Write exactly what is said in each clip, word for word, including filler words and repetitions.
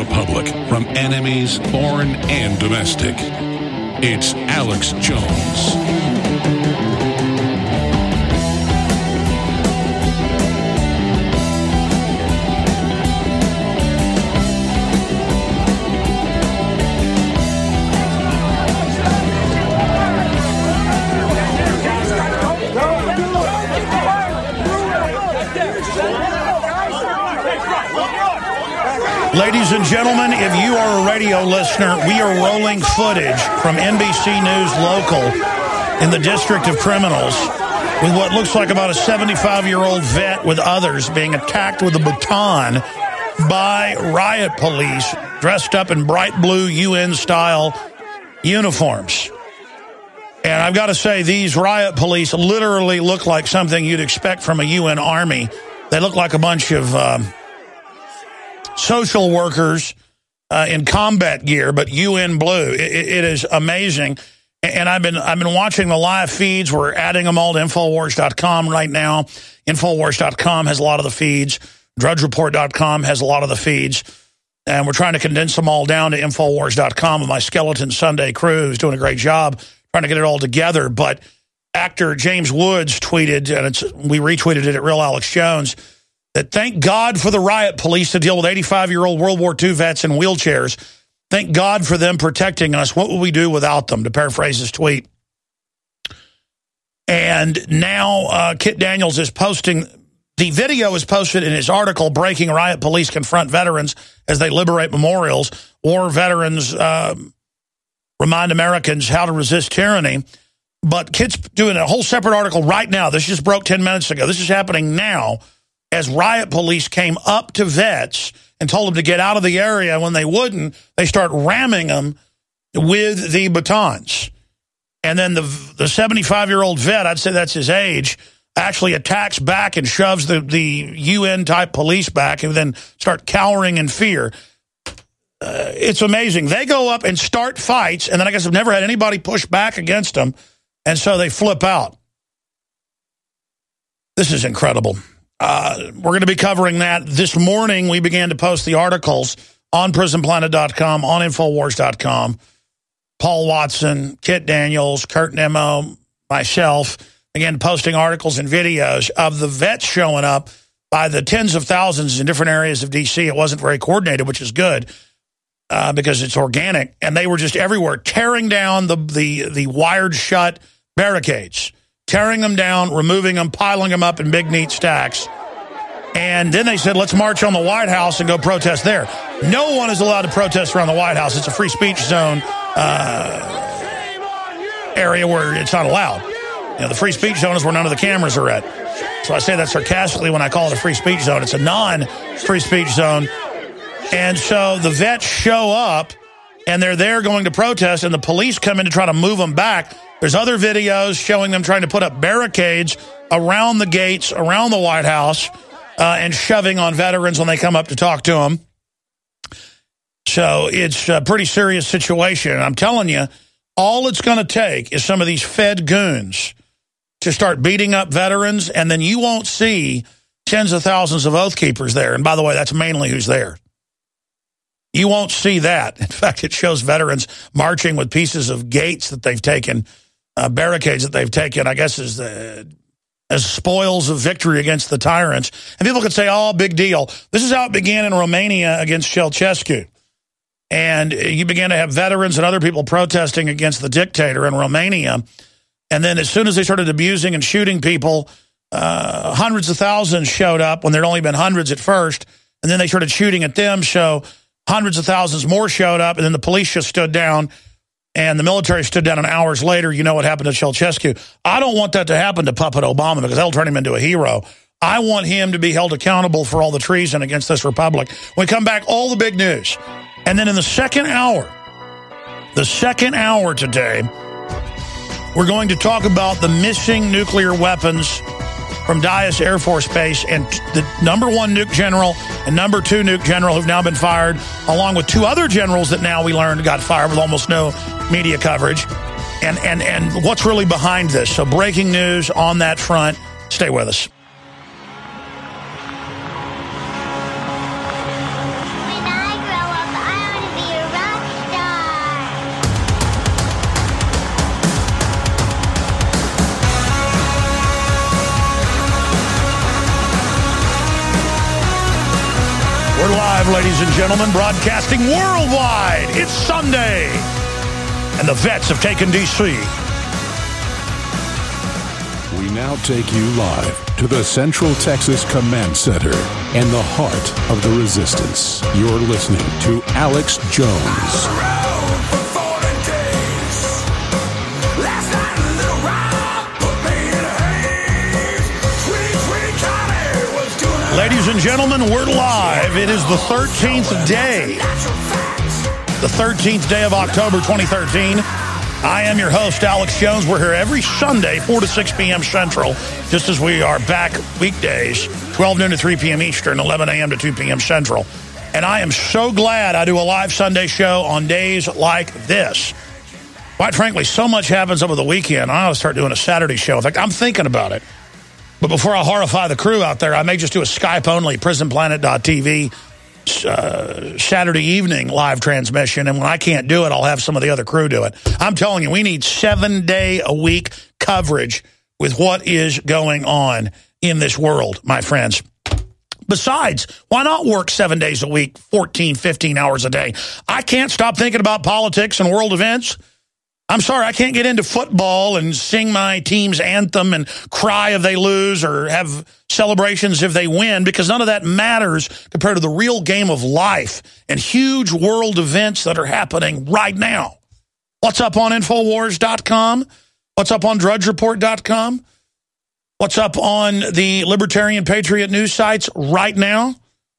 Republic from enemies, foreign and domestic. It's Alex Jones. Ladies and gentlemen, if you are a radio listener, we are rolling footage from N B C News Local in the District of Criminals with what looks like about a seventy-five-year-old vet with others being attacked with a baton by riot police dressed up in bright blue U N-style uniforms. And I've got to say, these riot police literally look like something you'd expect from a U N army. They look like a bunch of Um, social workers uh, in combat gear, but U N blue. It, it is amazing, and I've been I've been watching the live feeds. We're adding them all to Infowars dot com right now. Infowars dot com has a lot of the feeds. Drudge Report dot com has a lot of the feeds, and we're trying to condense them all down to Infowars dot com with my Skeleton Sunday crew, who's doing a great job trying to get it all together. But actor James Woods tweeted, and it's we retweeted it at Real Alex Jones, that thank God for the riot police to deal with eighty-five-year-old World War Two vets in wheelchairs. Thank God for them protecting us. What would we do without them, to paraphrase his tweet? And now uh, Kit Daniels is posting, the video is posted in his article, Breaking Riot Police Confront Veterans as They Liberate Memorials, or Veterans uh, Remind Americans How to Resist Tyranny. But Kit's doing a whole separate article right now. This just broke ten minutes ago. This is happening now, as riot police came up to vets and told them to get out of the area. When they wouldn't, they start ramming them with the batons. And then the the seventy-five-year-old vet, I'd say that's his age, actually attacks back and shoves the, the U N-type police back and then start cowering in fear. Uh, it's amazing. They go up and start fights, and then I guess I've never had anybody push back against them, and so they flip out. This is incredible. Uh, we're going to be covering that. This morning, we began to post the articles on prison planet dot com, on Infowars dot com. Paul Watson, Kit Daniels, Kurt Nimmo, myself, began posting articles and videos of the vets showing up by the tens of thousands in different areas of D C. It wasn't very coordinated, which is good uh, because it's organic. And they were just everywhere, tearing down the, the, the wired shut barricades. Tearing them down, removing them, piling them up in big, neat stacks. And then they said, let's march on the White House and go protest there. No one is allowed to protest around the White House. It's a free speech zone uh, area where it's not allowed. You know, the free speech zone is where none of the cameras are at. So I say that sarcastically when I call it a free speech zone. It's a non-free speech zone. And so the vets show up, and they're there going to protest, and the police come in to try to move them back. There's other videos showing them trying to put up barricades around the gates, around the White House, uh, and shoving on veterans when they come up to talk to them. So it's a pretty serious situation. And I'm telling you, all it's going to take is some of these Fed goons to start beating up veterans, and then you won't see tens of thousands of Oath Keepers there. And by the way, that's mainly who's there. You won't see that. In fact, it shows veterans marching with pieces of gates that they've taken, uh, barricades that they've taken, I guess, as the as spoils of victory against the tyrants. And people could say, oh, big deal. This is how it began in Romania against Ceausescu. And you began to have veterans and other people protesting against the dictator in Romania. And then as soon as they started abusing and shooting people, uh, hundreds of thousands showed up when there'd only been hundreds at first. And then they started shooting at them, so hundreds of thousands more showed up, and then the police just stood down, and the military stood down, and hours later, you know what happened to Ceausescu. I don't want that to happen to Puppet Obama, because that'll turn him into a hero. I want him to be held accountable for all the treason against this republic. When we come back, all the big news. And then in the second hour, the second hour today, we're going to talk about the missing nuclear weapons from Dyess Air Force Base, and the number one nuke general and number two nuke general who've now been fired, along with two other generals that now we learned got fired with almost no media coverage, and, and, and what's really behind this. So breaking news on that front. Stay with us. When I grow up, We're live, ladies and gentlemen, broadcasting worldwide. It's Sunday, and the vets have taken D C. We now take you live to the Central Texas Command Center and the heart of the resistance. You're listening to Alex Jones. Ladies and gentlemen, we're live. It is the thirteenth day. The thirteenth day of October twenty thirteen. I am your host, Alex Jones. We're here every Sunday, four to six p.m. Central, just as we are back weekdays, twelve noon to three p.m. Eastern, eleven a.m. to two p.m. Central. And I am so glad I do a live Sunday show on days like this. Quite frankly, so much happens over the weekend. I ought to start doing a Saturday show. In fact, I'm thinking about it. But before I horrify the crew out there, I may just do a Skype-only prison planet dot t v uh, Saturday evening live transmission. And when I can't do it, I'll have some of the other crew do it. I'm telling you, we need seven-day-a-week coverage with what is going on in this world, my friends. Besides, why not work seven days a week, fourteen, fifteen hours a day? I can't stop thinking about politics and world events. I'm sorry, I can't get into football and sing my team's anthem and cry if they lose or have celebrations if they win, because none of that matters compared to the real game of life and huge world events that are happening right now. What's up on Infowars dot com? What's up on Drudge Report dot com? What's up on the Libertarian Patriot news sites right now?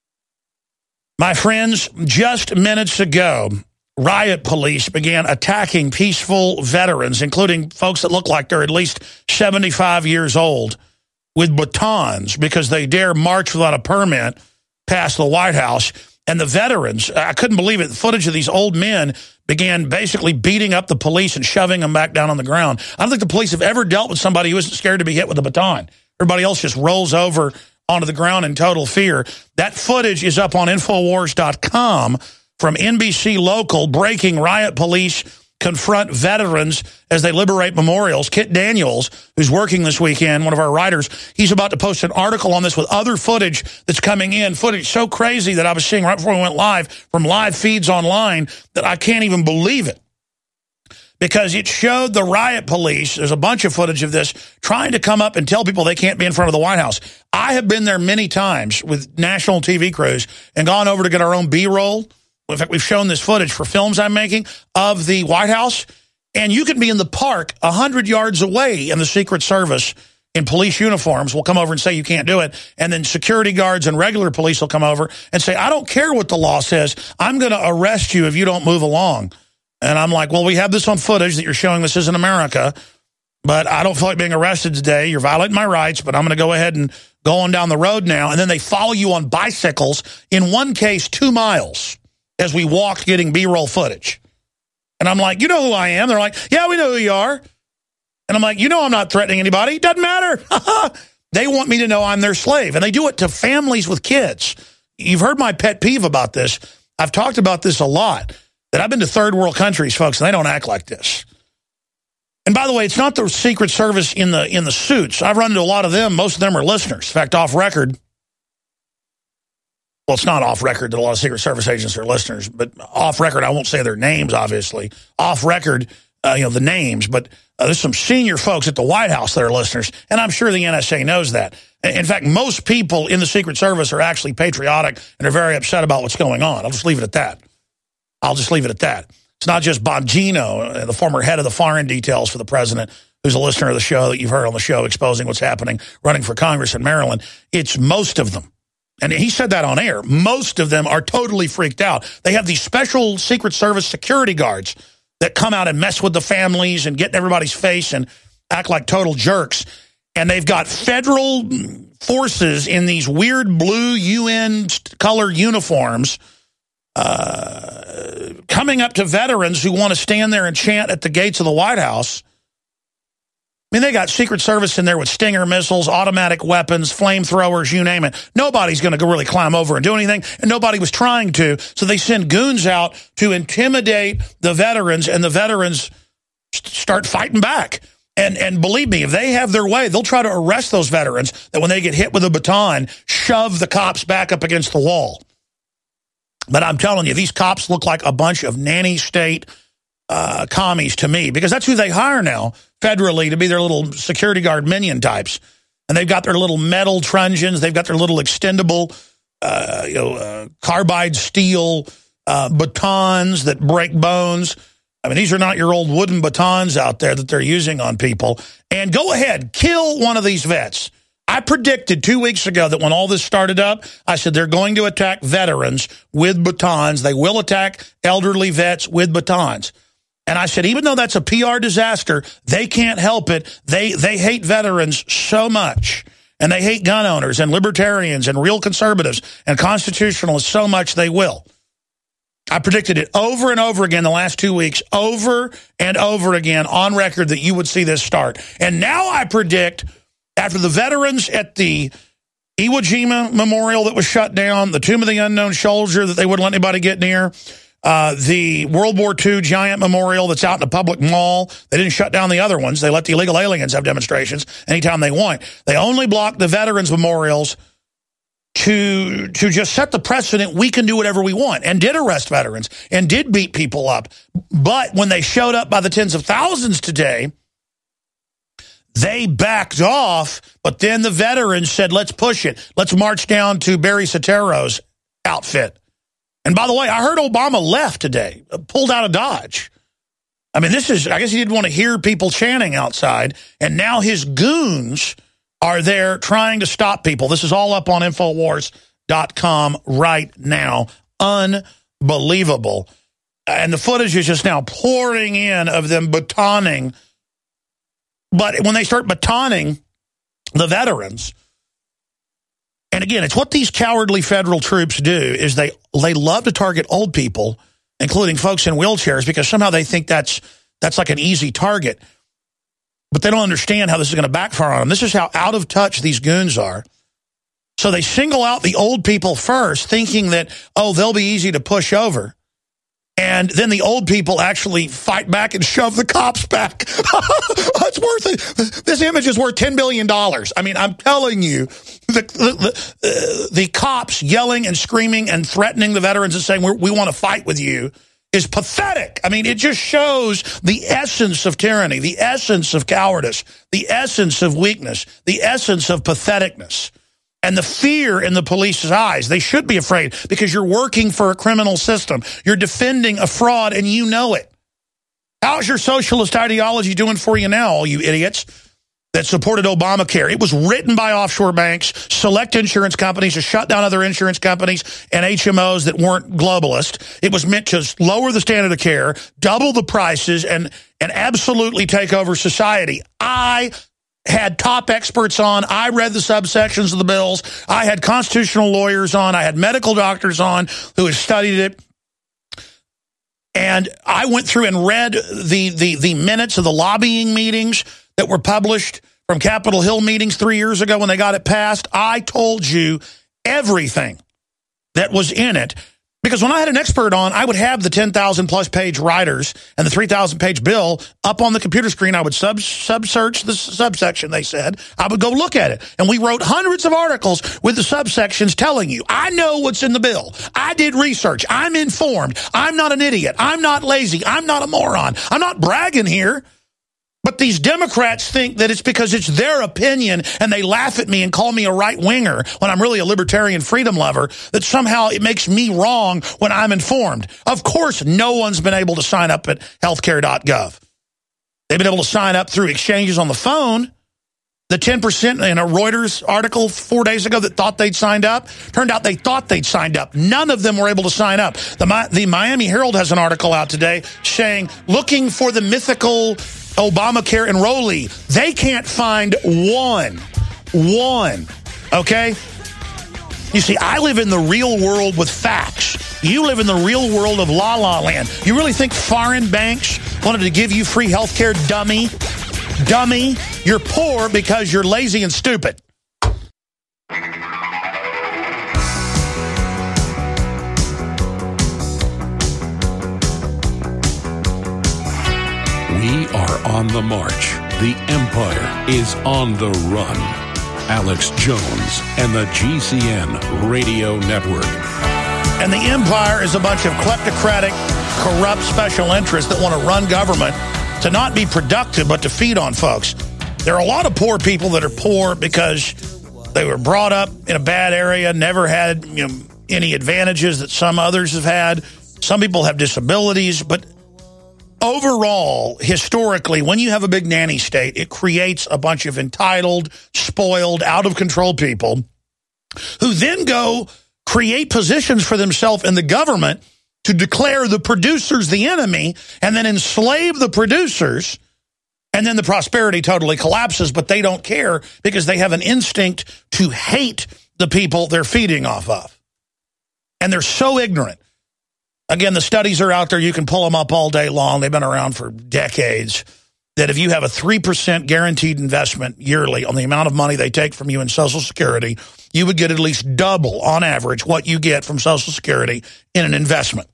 My friends, just minutes ago, riot police began attacking peaceful veterans, including folks that look like they're at least seventy-five years old, with batons because they dare march without a permit past the White House. And the veterans, I couldn't believe it, the footage of these old men began basically beating up the police and shoving them back down on the ground. I don't think the police have ever dealt with somebody who isn't scared to be hit with a baton. Everybody else just rolls over onto the ground in total fear. That footage is up on Infowars dot com. From N B C Local, breaking riot police confront veterans as they liberate memorials. Kit Daniels, who's working this weekend, one of our writers, he's about to post an article on this with other footage that's coming in. Footage so crazy that I was seeing right before we went live from live feeds online that I can't even believe it. Because it showed the riot police, there's a bunch of footage of this, trying to come up and tell people they can't be in front of the White House. I have been there many times with national T V crews and gone over to get our own B-roll. In fact, we've shown this footage for films I'm making of the White House, and you can be in the park one hundred yards away, and the Secret Service in police uniforms will come over and say you can't do it, and then security guards and regular police will come over and say, I don't care what the law says, I'm going to arrest you if you don't move along. And I'm like, well, we have this on footage that you're showing this is in America, but I don't feel like being arrested today. You're violating my rights, but I'm going to go ahead and go on down the road now. And then they follow you on bicycles, in one case, two miles. As we walked getting B-roll footage. And I'm like, you know who I am? They're like, yeah, we know who you are. And I'm like, you know I'm not threatening anybody. Doesn't matter. They want me to know I'm their slave. And they do it to families with kids. You've heard my pet peeve about this. I've talked about this a lot. That I've been to third world countries, folks, and they don't act like this. And by the way, it's not the Secret Service in the, in the suits. I've run into a lot of them. Most of them are listeners. In fact, off record, well, it's not off record that a lot of Secret Service agents are listeners, but off record, I won't say their names, obviously. Off record, uh, you know, the names, but uh, there's some senior folks at the White House that are listeners, and I'm sure the N S A knows that. In fact, most people in the Secret Service are actually patriotic and are very upset about what's going on. I'll just leave it at that. I'll just leave it at that. It's not just Bongino, the former head of the foreign details for the president, who's a listener of the show that you've heard on the show exposing what's happening, running for Congress in Maryland. It's most of them. And he said that on air. Most of them are totally freaked out. They have these special Secret Service security guards that come out and mess with the families and get in everybody's face and act like total jerks. And they've got federal forces in these weird blue U N color uniforms uh, coming up to veterans who want to stand there and chant at the gates of the White House. I mean, they got Secret Service in there with Stinger missiles, automatic weapons, flamethrowers, you name it. Nobody's going to really climb over and do anything, and nobody was trying to. So they send goons out to intimidate the veterans, and the veterans start fighting back. And and believe me, if they have their way, they'll try to arrest those veterans that when they get hit with a baton, shove the cops back up against the wall. But I'm telling you, these cops look like a bunch of nanny state uh, commies to me, because that's who they hire now federally to be their little security guard minion types. And they've got their little metal truncheons. They've got their little extendable uh, you know, uh, carbide steel uh, batons that break bones. I mean, these are not your old wooden batons out there that they're using on people. And go ahead, kill one of these vets. I predicted two weeks ago that when all this started up, I said they're going to attack veterans with batons. They will attack elderly vets with batons. And I said, even though that's a P R disaster, they can't help it. They they hate veterans so much. And they hate gun owners and libertarians and real conservatives and constitutionalists so much they will. I predicted it over and over again the last two weeks, over and over again on record that you would see this start. And now I predict, after the veterans at the Iwo Jima Memorial that was shut down, the Tomb of the Unknown Soldier that they wouldn't let anybody get near, uh, the World War Two giant memorial that's out in a public mall. They didn't shut down the other ones. They let the illegal aliens have demonstrations anytime they want. They only blocked the veterans memorials to, to just set the precedent we can do whatever we want, and did arrest veterans and did beat people up. But when they showed up by the tens of thousands today, they backed off, but then the veterans said, let's push it. Let's march down to Barry Soetoro's outfit. And by the way, I heard Obama left today, pulled out of Dodge. I mean, this is, I guess he didn't want to hear people chanting outside, and now his goons are there trying to stop people. This is all up on Infowars dot com right now. Unbelievable. And the footage is just now pouring in of them batoning. But when they start batoning the veterans, and again, it's what these cowardly federal troops do, is they, they love to target old people, including folks in wheelchairs, because somehow they think that's, that's like an easy target. But they don't understand how this is going to backfire on them. This is how out of touch these goons are. So they single out the old people first, thinking that, oh, they'll be easy to push over. And then the old people actually fight back and shove the cops back. It's worth it. This image is worth ten billion dollars. I mean, I'm telling you, the, the, the, the cops yelling and screaming and threatening the veterans and saying, We're, we want to fight with you, is pathetic. I mean, it just shows the essence of tyranny, the essence of cowardice, the essence of weakness, the essence of patheticness. And the fear in the police's eyes. They should be afraid, because you're working for a criminal system. You're defending a fraud, and you know it. How's your socialist ideology doing for you now, all you idiots that supported Obamacare? It was written by offshore banks, select insurance companies to shut down other insurance companies and H M Os that weren't globalist. It was meant to lower the standard of care, double the prices, and, and absolutely take over society. I had top experts on. I read the subsections of the bills. I had constitutional lawyers on. I had medical doctors on who had studied it. And I went through and read the, the, the minutes of the lobbying meetings that were published from Capitol Hill meetings three years ago when they got it passed. I told you everything that was in it. Because when I had an expert on, I would have the ten thousand plus page writers and the three thousand page bill up on the computer screen. I would sub, sub search the subsection, they said. I would go look at it. And we wrote hundreds of articles with the subsections telling you, I know what's in the bill. I did research. I'm informed. I'm not an idiot. I'm not lazy. I'm not a moron. I'm not bragging here. But these Democrats think that it's because it's their opinion, and they laugh at me and call me a right-winger when I'm really a libertarian freedom lover, that somehow it makes me wrong when I'm informed. Of course, no one's been able to sign up at healthcare dot gov. They've been able to sign up through exchanges on the phone. The ten percent in a Reuters article four days ago that thought they'd signed up, turned out they thought they'd signed up. None of them were able to sign up. The, the Miami Herald has an article out today saying, looking for the mythical Obamacare enrollee. They can't find one. One. Okay? You see, I live in the real world with facts. You live in the real world of La La Land. You really think foreign banks wanted to give you free health care, dummy? Dummy. You're poor because you're lazy and stupid. We are on the march. The empire is on the run. Alex Jones and the G C N Radio Network. And the empire is a bunch of kleptocratic, corrupt special interests that want to run government to not be productive, but to feed on folks. There are a lot of poor people that are poor because they were brought up in a bad area, never had you know, any advantages that some others have had. Some people have disabilities, but overall, historically, when you have a big nanny state, it creates a bunch of entitled, spoiled, out-of-control people who then go create positions for themselves in the government to declare the producers the enemy and then enslave the producers, and then the prosperity totally collapses, but they don't care because they have an instinct to hate the people they're feeding off of. And they're so ignorant. Again, the studies are out there. You can pull them up all day long. They've been around for decades. That if you have a three percent guaranteed investment yearly on the amount of money they take from you in Social Security, you would get at least double, on average, what you get from Social Security in an investment.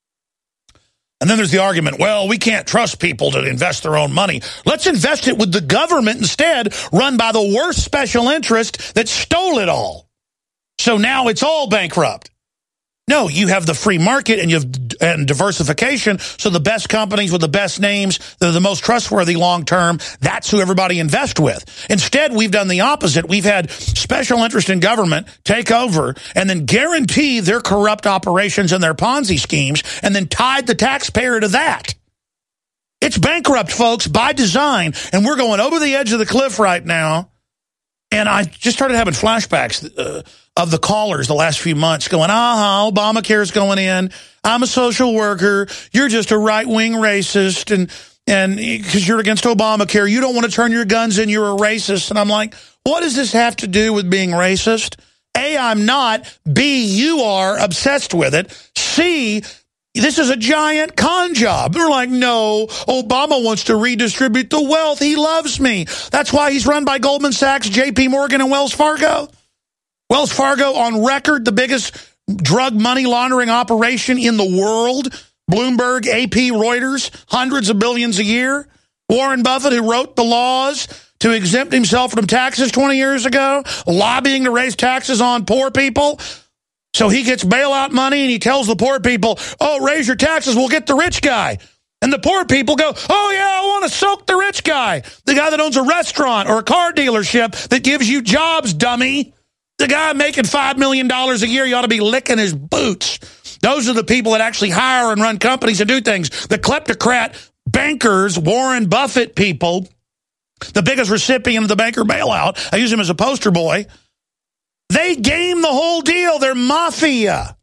And then there's the argument, well, we can't trust people to invest their own money. Let's invest it with the government instead, run by the worst special interest that stole it all. So now it's all bankrupt. No, you have the free market and you have and diversification, so the best companies with the best names, that are the most trustworthy long-term, that's who everybody invests with. Instead, we've done the opposite. We've had special interest in government take over and then guarantee their corrupt operations and their Ponzi schemes and then tied the taxpayer to that. It's bankrupt, folks, by design, and we're going over the edge of the cliff right now. And I just started having flashbacks uh, of the callers the last few months going, uh-huh, Obamacare's going in. I'm a social worker. You're just a right-wing racist. And and because you're against Obamacare, you don't want to turn your guns in. You're a racist. And I'm like, what does this have to do with being racist? A, I'm not. B, you are obsessed with it. C, this is a giant con job. They're like, no, Obama wants to redistribute the wealth. He loves me. That's why he's run by Goldman Sachs, J P Morgan, and Wells Fargo. Wells Fargo on record, the biggest drug money laundering operation in the world. Bloomberg, A P, Reuters, hundreds of billions a year. Warren Buffett, who wrote the laws to exempt himself from taxes twenty years ago, lobbying to raise taxes on poor people. So he gets bailout money and he tells the poor people, oh, raise your taxes, we'll get the rich guy. And the poor people go, oh, yeah, I want to soak the rich guy. The guy that owns a restaurant or a car dealership that gives you jobs, dummy. The guy making five million dollars a year, you ought to be licking his boots. Those are the people that actually hire and run companies and do things. The kleptocrat bankers, Warren Buffett people, the biggest recipient of the banker bailout, I use him as a poster boy, they game the whole deal. They're mafia.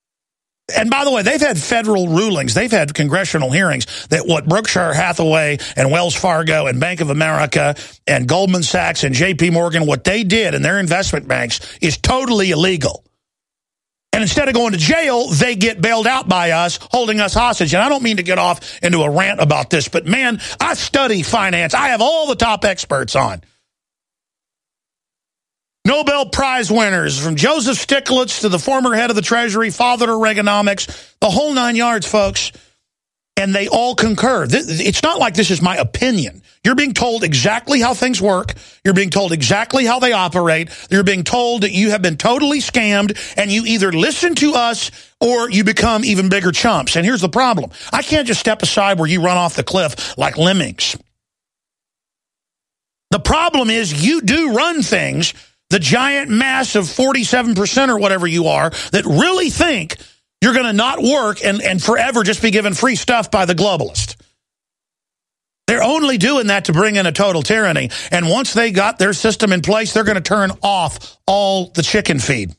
And by the way, they've had federal rulings. They've had congressional hearings that what Berkshire Hathaway and Wells Fargo and Bank of America and Goldman Sachs and J P Morgan, what they did in their investment banks is totally illegal. And instead of going to jail, they get bailed out by us, holding us hostage. And I don't mean to get off into a rant about this, but man, I study finance. I have all the top experts on. Nobel Prize winners, from Joseph Stiglitz to the former head of the Treasury, father of Reaganomics, the whole nine yards, folks, and they all concur. It's not like this is my opinion. You're being told exactly how things work. You're being told exactly how they operate. You're being told that you have been totally scammed, and you either listen to us or you become even bigger chumps. And here's the problem. I can't just step aside where you run off the cliff like lemmings. The problem is you do run things. The giant mass of forty-seven percent or whatever you are that really think you're going to not work and, and forever just be given free stuff by the globalist. They're only doing that to bring in a total tyranny. And once they got their system in place, they're going to turn off all the chicken feed.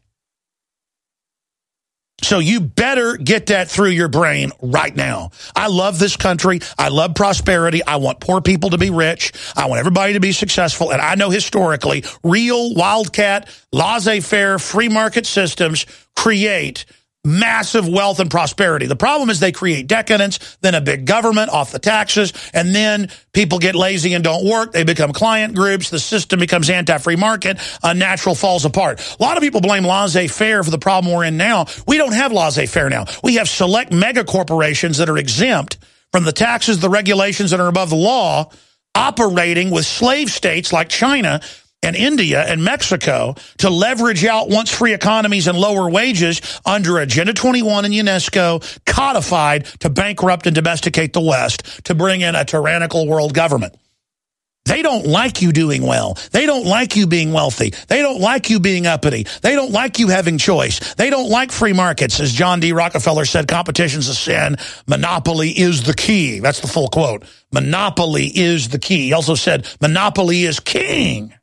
So you better get that through your brain right now. I love this country. I love prosperity. I want poor people to be rich. I want everybody to be successful. And I know historically, real wildcat, laissez-faire, free market systems create massive wealth and prosperity. The problem is they create decadence, then a big government off the taxes, and then people get lazy and don't work. They become client groups. The system becomes anti-free market. Unnatural falls apart. A lot of people blame laissez-faire for the problem we're in now. We don't have laissez-faire now. We have select mega corporations that are exempt from the taxes, the regulations that are above the law, operating with slave states like China. and India and Mexico to leverage out once-free economies and lower wages under Agenda twenty-one and UNESCO, codified to bankrupt and domesticate the West, to bring in a tyrannical world government. They don't like you doing well. They don't like you being wealthy. They don't like you being uppity. They don't like you having choice. They don't like free markets. As John D. Rockefeller said, competition's a sin. Monopoly is the key. That's the full quote. Monopoly is the key. He also said, monopoly is king.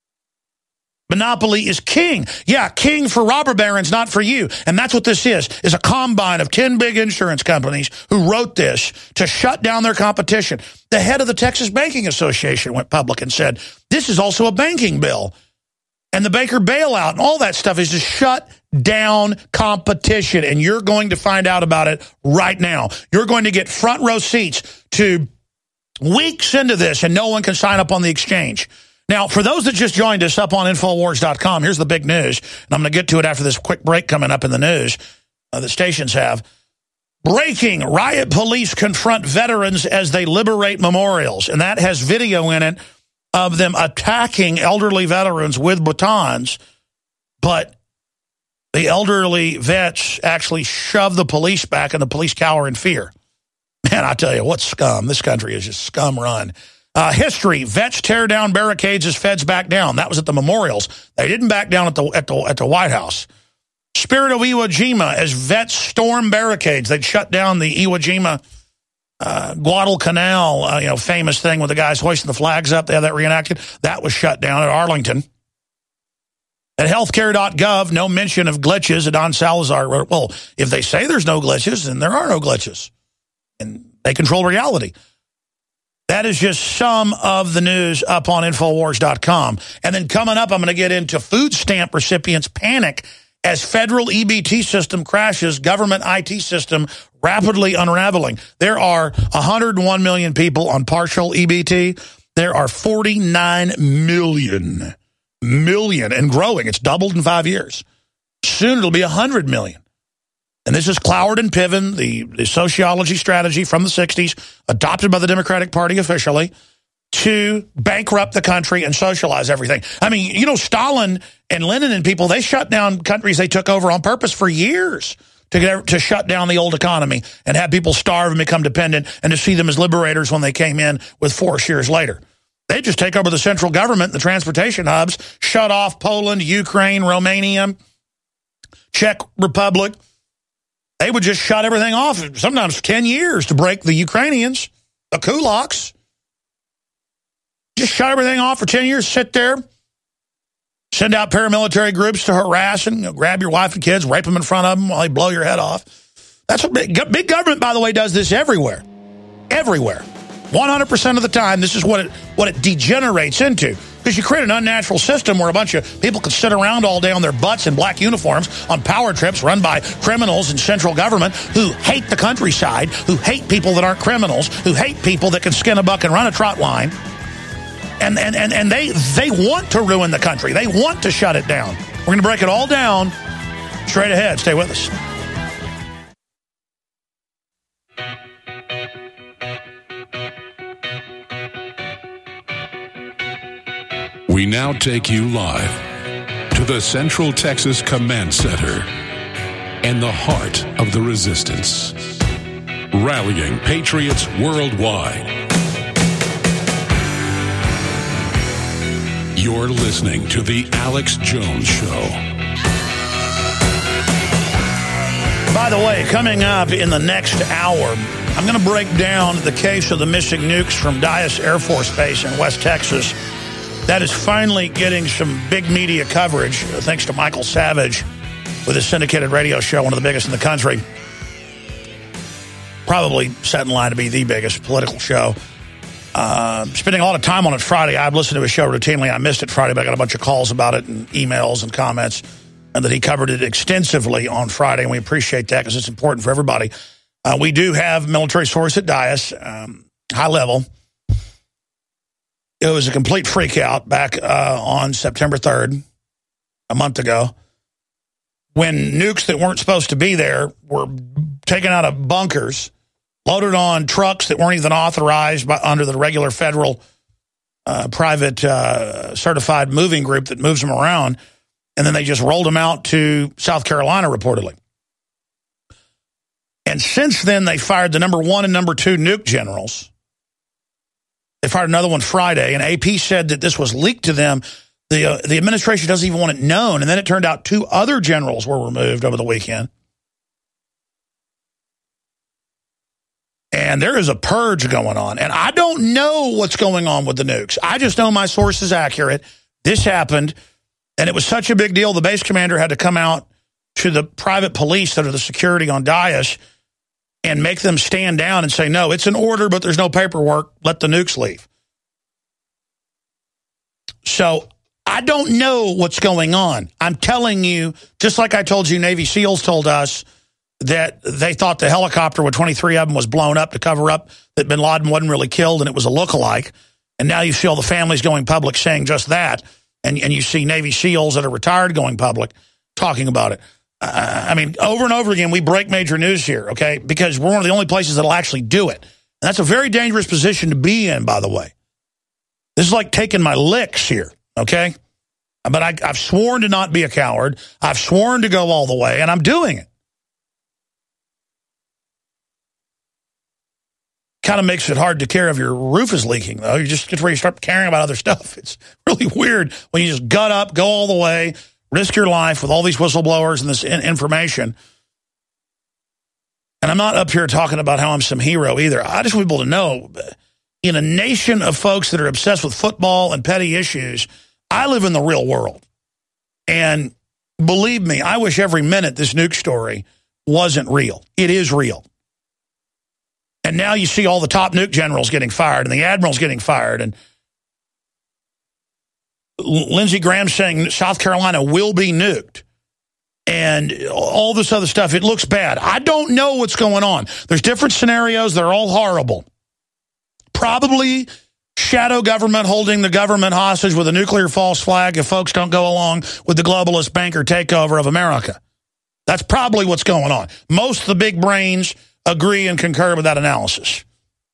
Monopoly is king. Yeah, king for robber barons, not for you. And that's what this is, is a combine of ten big insurance companies who wrote this to shut down their competition. The head of the Texas Banking Association went public and said, this is also a banking bill. And the Baker bailout and all that stuff is to shut down competition. And you're going to find out about it right now. You're going to get front row seats to weeks into this, and no one can sign up on the exchange. Now, for those that just joined us up on Infowars dot com, here's the big news, and I'm going to get to it after this quick break coming up in the news uh, the stations have. Breaking, riot police confront veterans as they liberate memorials, and that has video in it of them attacking elderly veterans with batons, but the elderly vets actually shove the police back, and the police cower in fear. Man, I tell you, what scum. This country is just scum run. Uh, history, vets tear down barricades as feds back down. That was at the memorials. They didn't back down at the at the, at the White House. Spirit of Iwo Jima, as vets storm barricades. They'd shut down the Iwo Jima uh, Guadalcanal, uh, you know, famous thing with the guys hoisting the flags up. They had that reenacted. That was shut down at Arlington. At healthcare dot gov, no mention of glitches. Adon Salazar wrote, well, if they say there's no glitches, then there are no glitches. And they control reality. That is just some of the news up on Infowars dot com. And then coming up, I'm going to get into food stamp recipients panic as federal E B T system crashes, government I T system rapidly unraveling. There are one hundred one million people on partial E B T. There are forty-nine million, million, and growing. It's doubled in five years. Soon it'll be one hundred million. And this is Cloward and Piven, the, the sociology strategy from the sixties, adopted by the Democratic Party officially, to bankrupt the country and socialize everything. I mean, you know, Stalin and Lenin and people, they shut down countries they took over on purpose for years to get to shut down the old economy and have people starve and become dependent, and to see them as liberators when they came in with force years later. They just take over the central government, the transportation hubs, shut off Poland, Ukraine, Romania, Czech Republic. They would just shut everything off, sometimes ten years to break the Ukrainians, the kulaks. Just shut everything off for ten years, sit there, send out paramilitary groups to harass and, you know, grab your wife and kids, rape them in front of them while they blow your head off. That's what big, big government, by the way, does this everywhere. Everywhere. one hundred percent of the time, this is what it, what it degenerates into. Because you create an unnatural system where a bunch of people can sit around all day on their butts in black uniforms on power trips run by criminals in central government who hate the countryside, who hate people that aren't criminals, who hate people that can skin a buck and run a trot line. And, and, and, and they, they want to ruin the country. They want to shut it down. We're going to break it all down straight ahead. Stay with us. We now take you live to the Central Texas Command Center and the heart of the resistance, rallying patriots worldwide. You're listening to The Alex Jones Show. By the way, coming up in the next hour, I'm going to break down the case of the missing nukes from Dyess Air Force Base in West Texas. That is finally getting some big media coverage, thanks to Michael Savage with his syndicated radio show, one of the biggest in the country. Probably set in line to be the biggest political show. Uh, spending a lot of time on it Friday. I've listened to his show routinely. I missed it Friday, but I got a bunch of calls about it and emails and comments, and that he covered it extensively on Friday, and we appreciate that because it's important for everybody. Uh, we do have military source at Dyess, um, high level. It was a complete freak out back uh, on September third, a month ago, when nukes that weren't supposed to be there were taken out of bunkers, loaded on trucks that weren't even authorized by, under the regular federal uh, private uh, certified moving group that moves them around, and then they just rolled them out to South Carolina, reportedly. And since then, they fired the number one and number two nuke generals. They fired another one Friday, and A P said that this was leaked to them. The, uh, the administration doesn't even want it known. And then it turned out two other generals were removed over the weekend. And there is a purge going on. And I don't know what's going on with the nukes. I just know my source is accurate. This happened, and it was such a big deal. The base commander had to come out to the private police that are the security on Daesh and make them stand down and say, no, it's an order, but there's no paperwork. Let the nukes leave. So I don't know what's going on. I'm telling you, just like I told you, Navy SEALs told us that they thought the helicopter with twenty-three of them was blown up to cover up that bin Laden wasn't really killed and it was a lookalike. And now you see all the families going public saying just that. And, and you see Navy SEALs that are retired going public talking about it. Uh, I mean, over and over again, we break major news here, okay, because we're one of the only places that will actually do it. And that's a very dangerous position to be in, by the way. This is like taking my licks here, okay? But I, I've sworn to not be a coward. I've sworn to go all the way, and I'm doing it. Kind of makes it hard to care if your roof is leaking, though. You just get to where you start caring about other stuff. It's really weird when you just gut up, go all the way, risk your life with all these whistleblowers and this in information. And I'm not up here talking about how I'm some hero either. I just want people to know, in a nation of folks that are obsessed with football and petty issues, I live in the real world. And believe me, I wish every minute this nuke story wasn't real. It is real. And now you see all the top nuke generals getting fired and the admirals getting fired. And Lindsey Graham saying South Carolina will be nuked. And all this other stuff, it looks bad. I don't know what's going on. There's different scenarios. They're all horrible. Probably shadow government holding the government hostage with a nuclear false flag if folks don't go along with the globalist banker takeover of America. That's probably what's going on. Most of the big brains agree and concur with that analysis.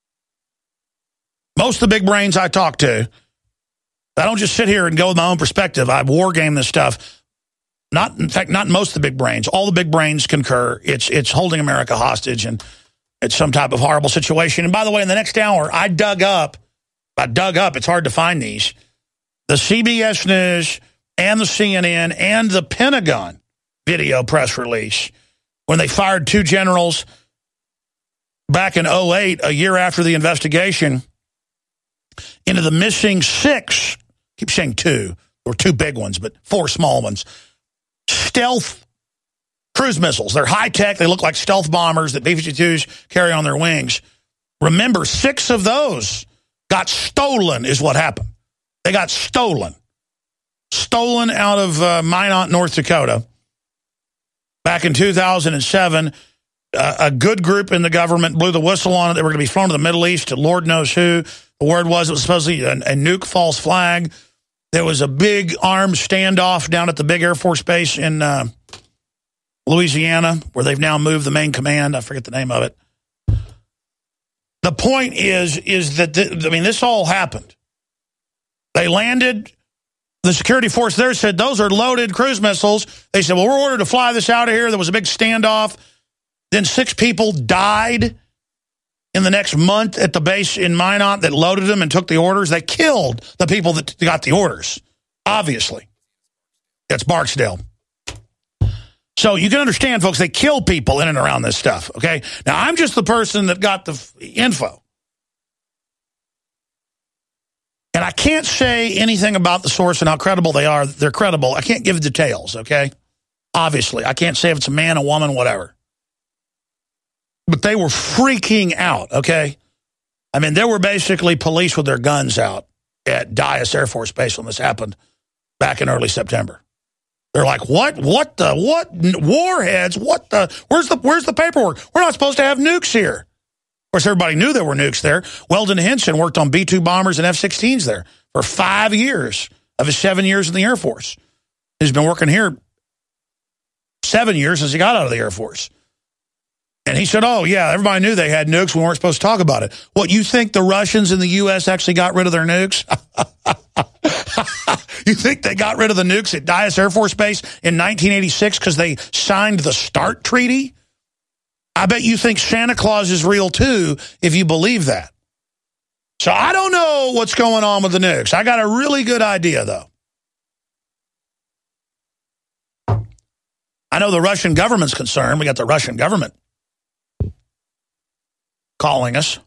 Most of the big brains I talk to, I don't just sit here and go with my own perspective. I war game this stuff. Not, in fact, not most of the big brains. All the big brains concur. It's it's holding America hostage, and it's some type of horrible situation. And by the way, in the next hour, I dug up, I dug up, it's hard to find these, the C B S News and the C N N and the Pentagon video press release when they fired two generals back in oh eight, a year after the investigation, into the missing six, I keep saying two, or two big ones, but four small ones, stealth cruise missiles. They're high-tech. They look like stealth bombers that B fifty-twos carry on their wings. Remember, six of those got stolen is what happened. They got stolen. Stolen out of uh, Minot, North Dakota. Back in two thousand seven, uh, a good group in the government blew the whistle on it. They were going to be flown to the Middle East to Lord knows who. The word was it was supposedly a, a nuke false flag. There was a big armed standoff down at the big Air Force base in uh, Louisiana, where they've now moved the main command. I forget the name of it. The point is, is that, th I mean, this all happened. They landed. The security force there said, those are loaded cruise missiles. They said, well, we're ordered to fly this out of here. There was a big standoff. Then six people died in the next month at the base in Minot that loaded them and took the orders. They killed the people that got the orders, obviously. It's Barksdale. So you can understand, folks, they kill people in and around this stuff, okay? Now, I'm just the person that got the info. And I can't say anything about the source and how credible they are. They're credible. I can't give details, okay? Obviously. I can't say if it's a man, a woman, whatever. But they were freaking out, okay? I mean, there were basically police with their guns out at Dyess Air Force Base when this happened back in early September. They're like, what? What the? What? Warheads? What the? Where's the, where's the paperwork? We're not supposed to have nukes here. Of course, everybody knew there were nukes there. Weldon Henson worked on B two bombers and F sixteens there for five years of his seven years in the Air Force. He's been working here seven years since he got out of the Air Force. And he said, oh, yeah, everybody knew they had nukes. We weren't supposed to talk about it. What, you think the Russians in the U S actually got rid of their nukes? You think they got rid of the nukes at Dyess Air Force Base in nineteen eighty-six because they signed the START Treaty? I bet you think Santa Claus is real, too, if you believe that. So I don't know what's going on with the nukes. I got a really good idea, though. I know the Russian government's concerned. We got the Russian government calling us.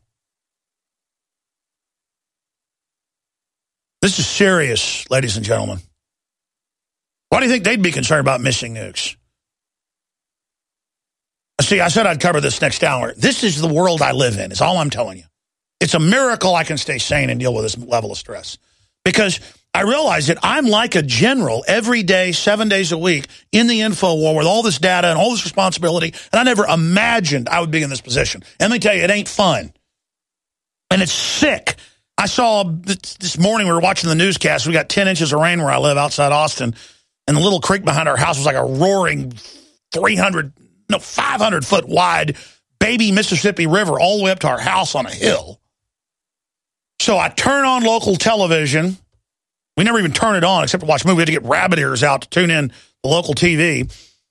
This is serious, ladies and gentlemen. Why do you think they'd be concerned about missing nukes? See, I said I'd cover this next hour. This is the world I live in, is all I'm telling you. It's a miracle I can stay sane and deal with this level of stress. Because I realize that I'm like a general every day, seven days a week, in the info war with all this data and all this responsibility, and I never imagined I would be in this position. And let me tell you, it ain't fun. And it's sick. I saw this morning, we were watching the newscast, we got ten inches of rain where I live outside Austin, and the little creek behind our house was like a roaring three hundred, no, five hundred foot wide baby Mississippi River all the way up to our house on a hill. So I turn on local television. We never even turn it on except to watch movies. We had to get rabbit ears out to tune in the local T V.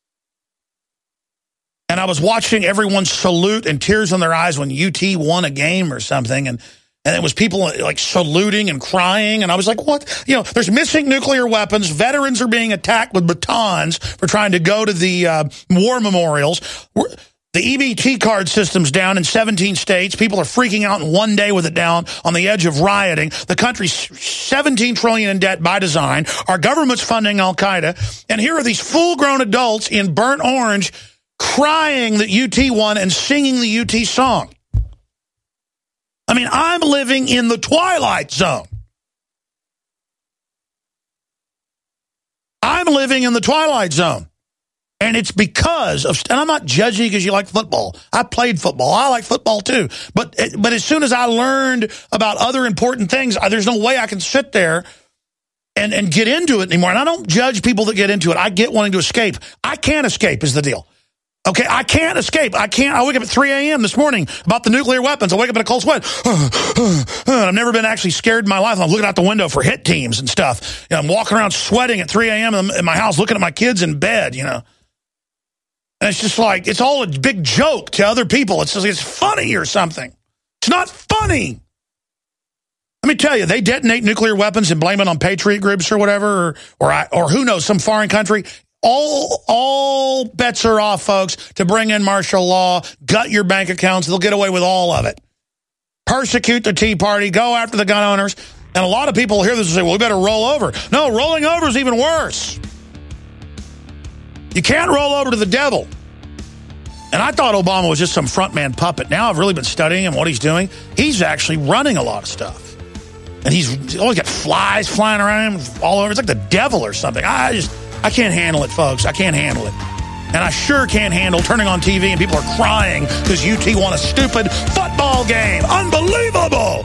And I was watching everyone salute and tears in their eyes when U T won a game or something. And, and it was people like saluting and crying. And I was like, what? You know, there's missing nuclear weapons. Veterans are being attacked with batons for trying to go to the uh, war memorials. We're, The E B T card system's down in seventeen states. People are freaking out in one day with it down on the edge of rioting. The country's seventeen trillion dollars in debt by design. Our government's funding Al-Qaeda. And here are these full-grown adults in burnt orange crying that U T won and singing the U T song. I mean, I'm living in the Twilight Zone. I'm living in the Twilight Zone. And it's because of, and I'm not judging because you like football. I played football. I like football too. But but as soon as I learned about other important things, there's no way I can sit there and, and get into it anymore. And I don't judge people that get into it. I get wanting to escape. I can't escape is the deal. Okay, I can't escape. I can't. I wake up at three a m this morning about the nuclear weapons. I wake up in a cold sweat. I've never been actually scared in my life. I'm looking out the window for hit teams and stuff. You know, I'm walking around sweating at three a m in my house looking at my kids in bed, you know. And it's just like, it's all a big joke to other people. It's just, it's funny or something. It's not funny. Let me tell you, they detonate nuclear weapons and blame it on patriot groups or whatever, or or, I, or who knows, some foreign country. All, all bets are off, folks, to bring in martial law, gut your bank accounts. They'll get away with all of it. Persecute the Tea Party, go after the gun owners. And a lot of people hear this and say, well, we better roll over. No, rolling over is even worse. You can't roll over to the devil. And I thought Obama was just some frontman puppet. Now I've really been studying him, what he's doing. He's actually running a lot of stuff. And he's always got flies flying around him all over. It's like the devil or something. I just, I can't handle it, folks. I can't handle it. And I sure can't handle turning on T V and people are crying because U T won a stupid football game. Unbelievable!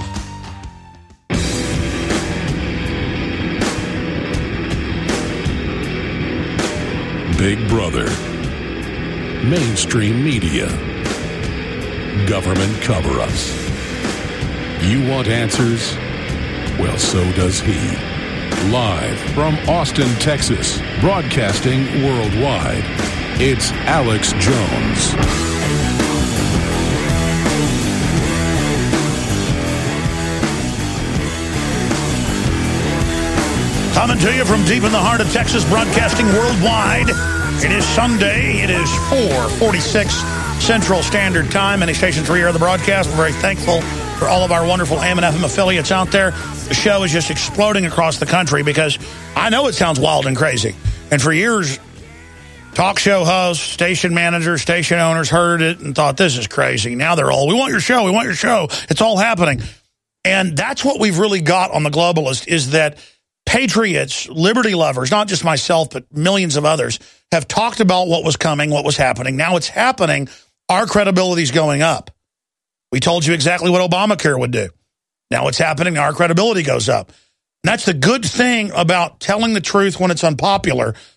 Big Brother, mainstream media, government cover-ups. You want answers? Well, so does he. Live from Austin, Texas, broadcasting worldwide, it's Alex Jones. Coming to you from deep in the heart of Texas, broadcasting worldwide. It is Sunday. It is four forty-six Central Standard Time. Many stations for here the broadcast. We're very thankful for all of our wonderful A M and F M affiliates out there. The show is just exploding across the country because I know it sounds wild and crazy. And for years, talk show hosts, station managers, station owners heard it and thought, this is crazy. Now they're all, we want your show, we want your show. It's all happening. And that's what we've really got on the Globalist is that patriots, liberty lovers, not just myself, but millions of others, have talked about what was coming, what was happening. Now it's happening. Our credibility's going up. We told you exactly what Obamacare would do. Now it's happening. Our credibility goes up. And that's the good thing about telling the truth when it's unpopular.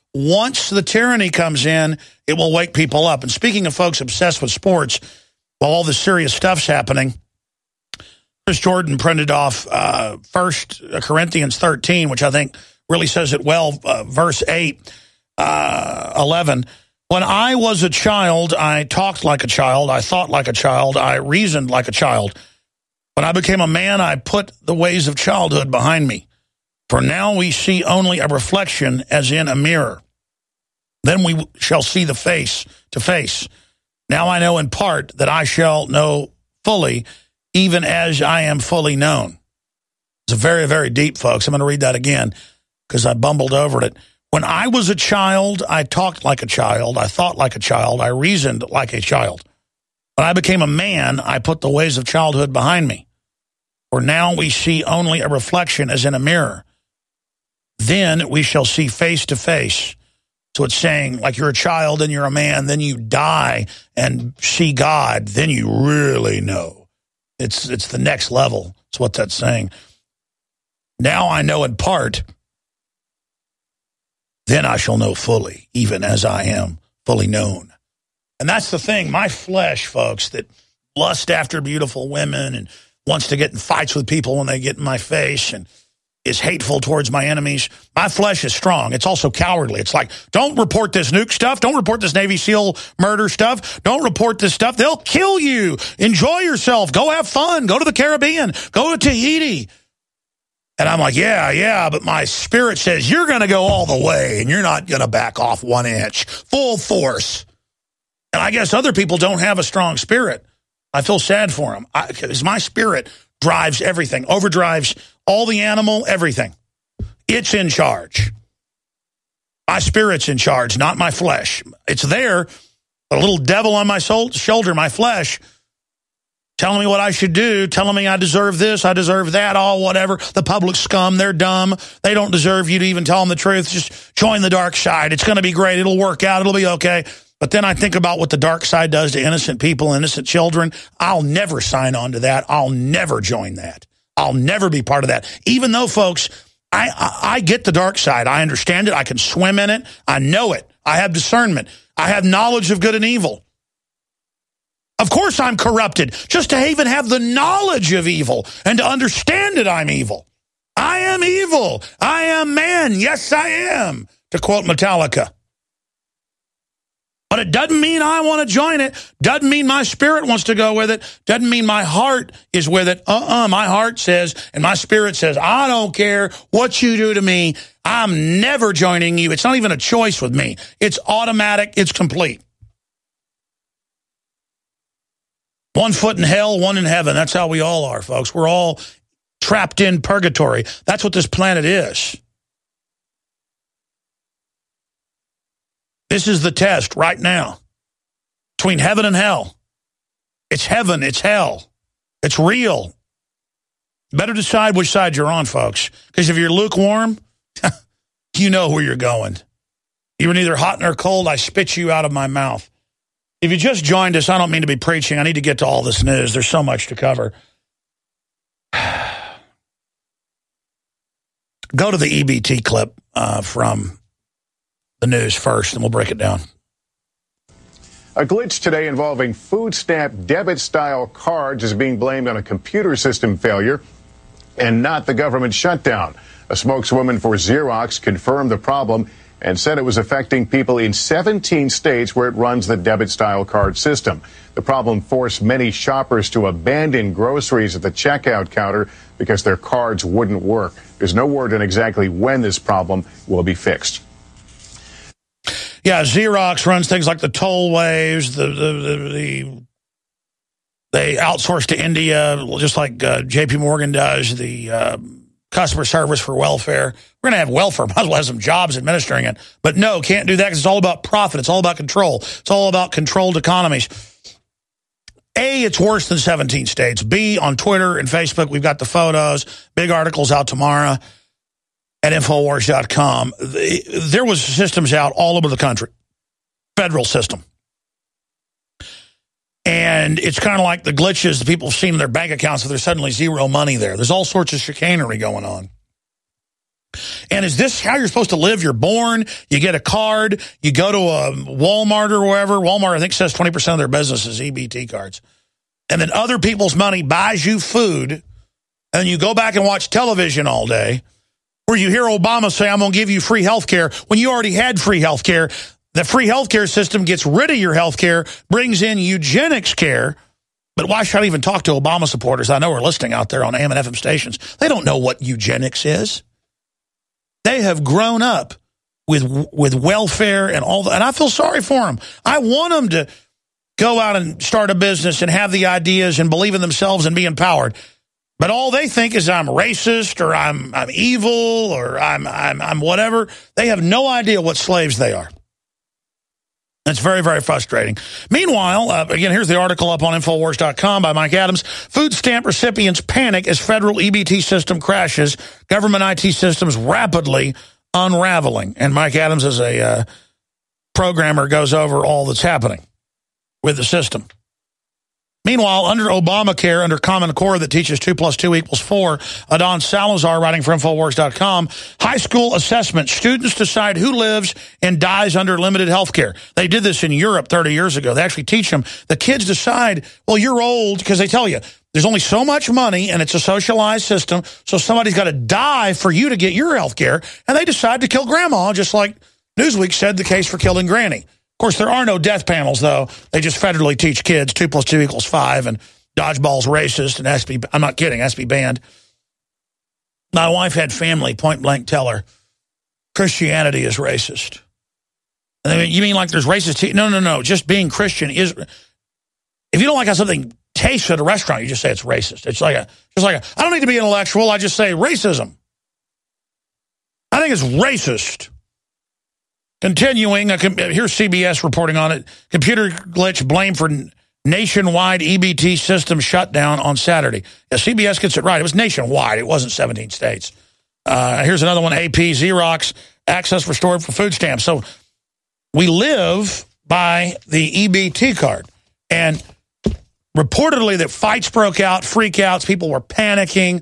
once the tyranny comes in, it will wake people up. And speaking of folks obsessed with sports, while all this serious stuff's happening, Chris Jordan printed off uh, First Corinthians thirteen, which I think really says it well, uh, verse eight, uh, eleven. When I was a child, I talked like a child, I thought like a child, I reasoned like a child. When I became a man, I put the ways of childhood behind me. For now we see only a reflection as in a mirror. Then we shall see the face to face. Now I know in part that I shall know fully, even as I am fully known. It's very, very deep, folks. I'm going to read that again because I bumbled over it. When I was a child, I talked like a child. I thought like a child. I reasoned like a child. When I became a man, I put the ways of childhood behind me. For now we see only a reflection as in a mirror. Then we shall see face to face. So it's saying, like you're a child and you're a man, then you die and see God, then you really know. It's it's the next level. That's what that's saying. Now I know in part, then I shall know fully, even as I am fully known. And that's the thing. My flesh, folks, that lusts after beautiful women and wants to get in fights with people when they get in my face and is hateful towards my enemies. My flesh is strong. It's also cowardly. It's like, don't report this nuke stuff. Don't report this Navy SEAL murder stuff. Don't report this stuff. They'll kill you. Enjoy yourself. Go have fun. Go to the Caribbean. Go to Tahiti. And I'm like, yeah, yeah, but my spirit says you're going to go all the way and you're not going to back off one inch. Full force. And I guess other people don't have a strong spirit. I feel sad for them. Because my spirit drives everything, overdrives all the animal, everything. It's in charge. My spirit's in charge, not my flesh. It's there, a little devil on my soul, shoulder, my flesh, telling me what I should do, telling me I deserve this, I deserve that, all whatever. The public scum, they're dumb. They don't deserve you to even tell them the truth. Just join the dark side. It's going to be great. It'll work out. It'll be okay. But then I think about what the dark side does to innocent people, innocent children. I'll never sign on to that. I'll never join that. I'll never be part of that. Even though, folks, I, I, I get the dark side. I understand it. I can swim in it. I know it. I have discernment. I have knowledge of good and evil. Of course I'm corrupted. Just to even have the knowledge of evil and to understand that I'm evil. I am evil. I am man. Yes, I am, to quote Metallica. But it doesn't mean I want to join it. Doesn't mean my spirit wants to go with it. Doesn't mean my heart is with it. Uh-uh, my heart says, and my spirit says, I don't care what you do to me. I'm never joining you. It's not even a choice with me. It's automatic. It's complete. One foot in hell, one in heaven. That's how we all are, folks. We're all trapped in purgatory. That's what this planet is. This is the test right now between heaven and hell. It's heaven, it's hell. It's real. Better decide which side you're on, folks. Because if you're lukewarm, you know where you're going. You're neither hot nor cold. I spit you out of my mouth. If you just joined us, I don't mean to be preaching. I need to get to all this news. There's so much to cover. Go to the E B T clip uh, from the news first, and we'll break it down. A glitch today involving food stamp debit-style cards is being blamed on a computer system failure and not the government shutdown. A spokeswoman for Xerox confirmed the problem and said it was affecting people in seventeen states where it runs the debit-style card system. The problem forced many shoppers to abandon groceries at the checkout counter because their cards wouldn't work. There's no word on exactly when this problem will be fixed. Yeah, Xerox runs things like the tollways, the, the, the, the they outsource to India, just like uh, J P Morgan does, the uh, customer service for welfare. We're going to have welfare, might as well have some jobs administering it. But no, can't do that because it's all about profit. It's all about control. It's all about controlled economies. A, it's worse than seventeen states. B, on Twitter and Facebook, we've got the photos, big articles out tomorrow at Infowars dot com. There was systems out all over the country, federal system. And it's kind of like the glitches that people have seen in their bank accounts if there's suddenly zero money there. There's all sorts of chicanery going on. And is this how you're supposed to live? You're born, you get a card, you go to a Walmart or wherever. Walmart, I think, says twenty percent of their business is E B T cards. And then other people's money buys you food, and you go back and watch television all day, where you hear Obama say, I'm going to give you free health care, when you already had free health care. The free health care system gets rid of your health care, brings in eugenics care. But why should I even talk to Obama supporters? I know we're listening out there on A M and F M stations. They don't know what eugenics is. They have grown up with with welfare and all that, and I feel sorry for them. I want them to go out and start a business and have the ideas and believe in themselves and be empowered. But all they think is I'm racist or I'm I'm evil or I'm I'm I'm whatever. They have no idea what slaves they are. It's very, very frustrating. Meanwhile, uh, again, here's the article up on Infowars dot com by Mike Adams. Food stamp recipients panic as federal E B T system crashes. Government I T systems rapidly unraveling. And Mike Adams, as a uh, programmer, goes over all that's happening with the system. Meanwhile, under Obamacare, under Common Core that teaches two plus two equals four, Adon Salazar, writing for Infowars dot com, high school assessment. Students decide who lives and dies under limited health care. They did this in Europe thirty years ago. They actually teach them. The kids decide, well, you're old, because they tell you there's only so much money, and it's a socialized system, so somebody's got to die for you to get your health care, and they decide to kill grandma, just like Newsweek said the case for killing Granny. Of course, there are no death panels, though. They just federally teach kids two plus two equals five, and dodgeball's racist, and has to be, I'm not kidding, has to be banned. My wife had family point blank tell her, Christianity is racist. And I mean, you mean like there's racist? No, no, no. Just being Christian is, if you don't like how something tastes at a restaurant, you just say it's racist. It's like a, just like a, I don't need to be intellectual, I just say racism. I think it's racist. Continuing, uh, here's C B S reporting on it. Computer glitch blamed for nationwide E B T system shutdown on Saturday. Yeah, C B S gets it right. It was nationwide. It wasn't seventeen states. Uh, here's another one. A P, Xerox, access restored for food stamps. So we live by the E B T card. And reportedly that fights broke out, freakouts, people were panicking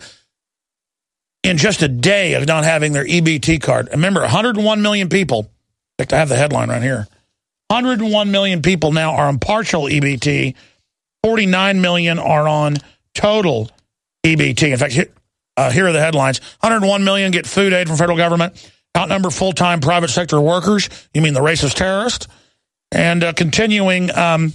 in just a day of not having their E B T card. Remember, one hundred one million people. In fact, I have the headline right here. one hundred one million people now are on partial E B T. forty-nine million are on total E B T. In fact, uh, here are the headlines. one hundred one million get food aid from federal government. Outnumber full-time private sector workers. You mean the racist terrorist? And uh, continuing, um,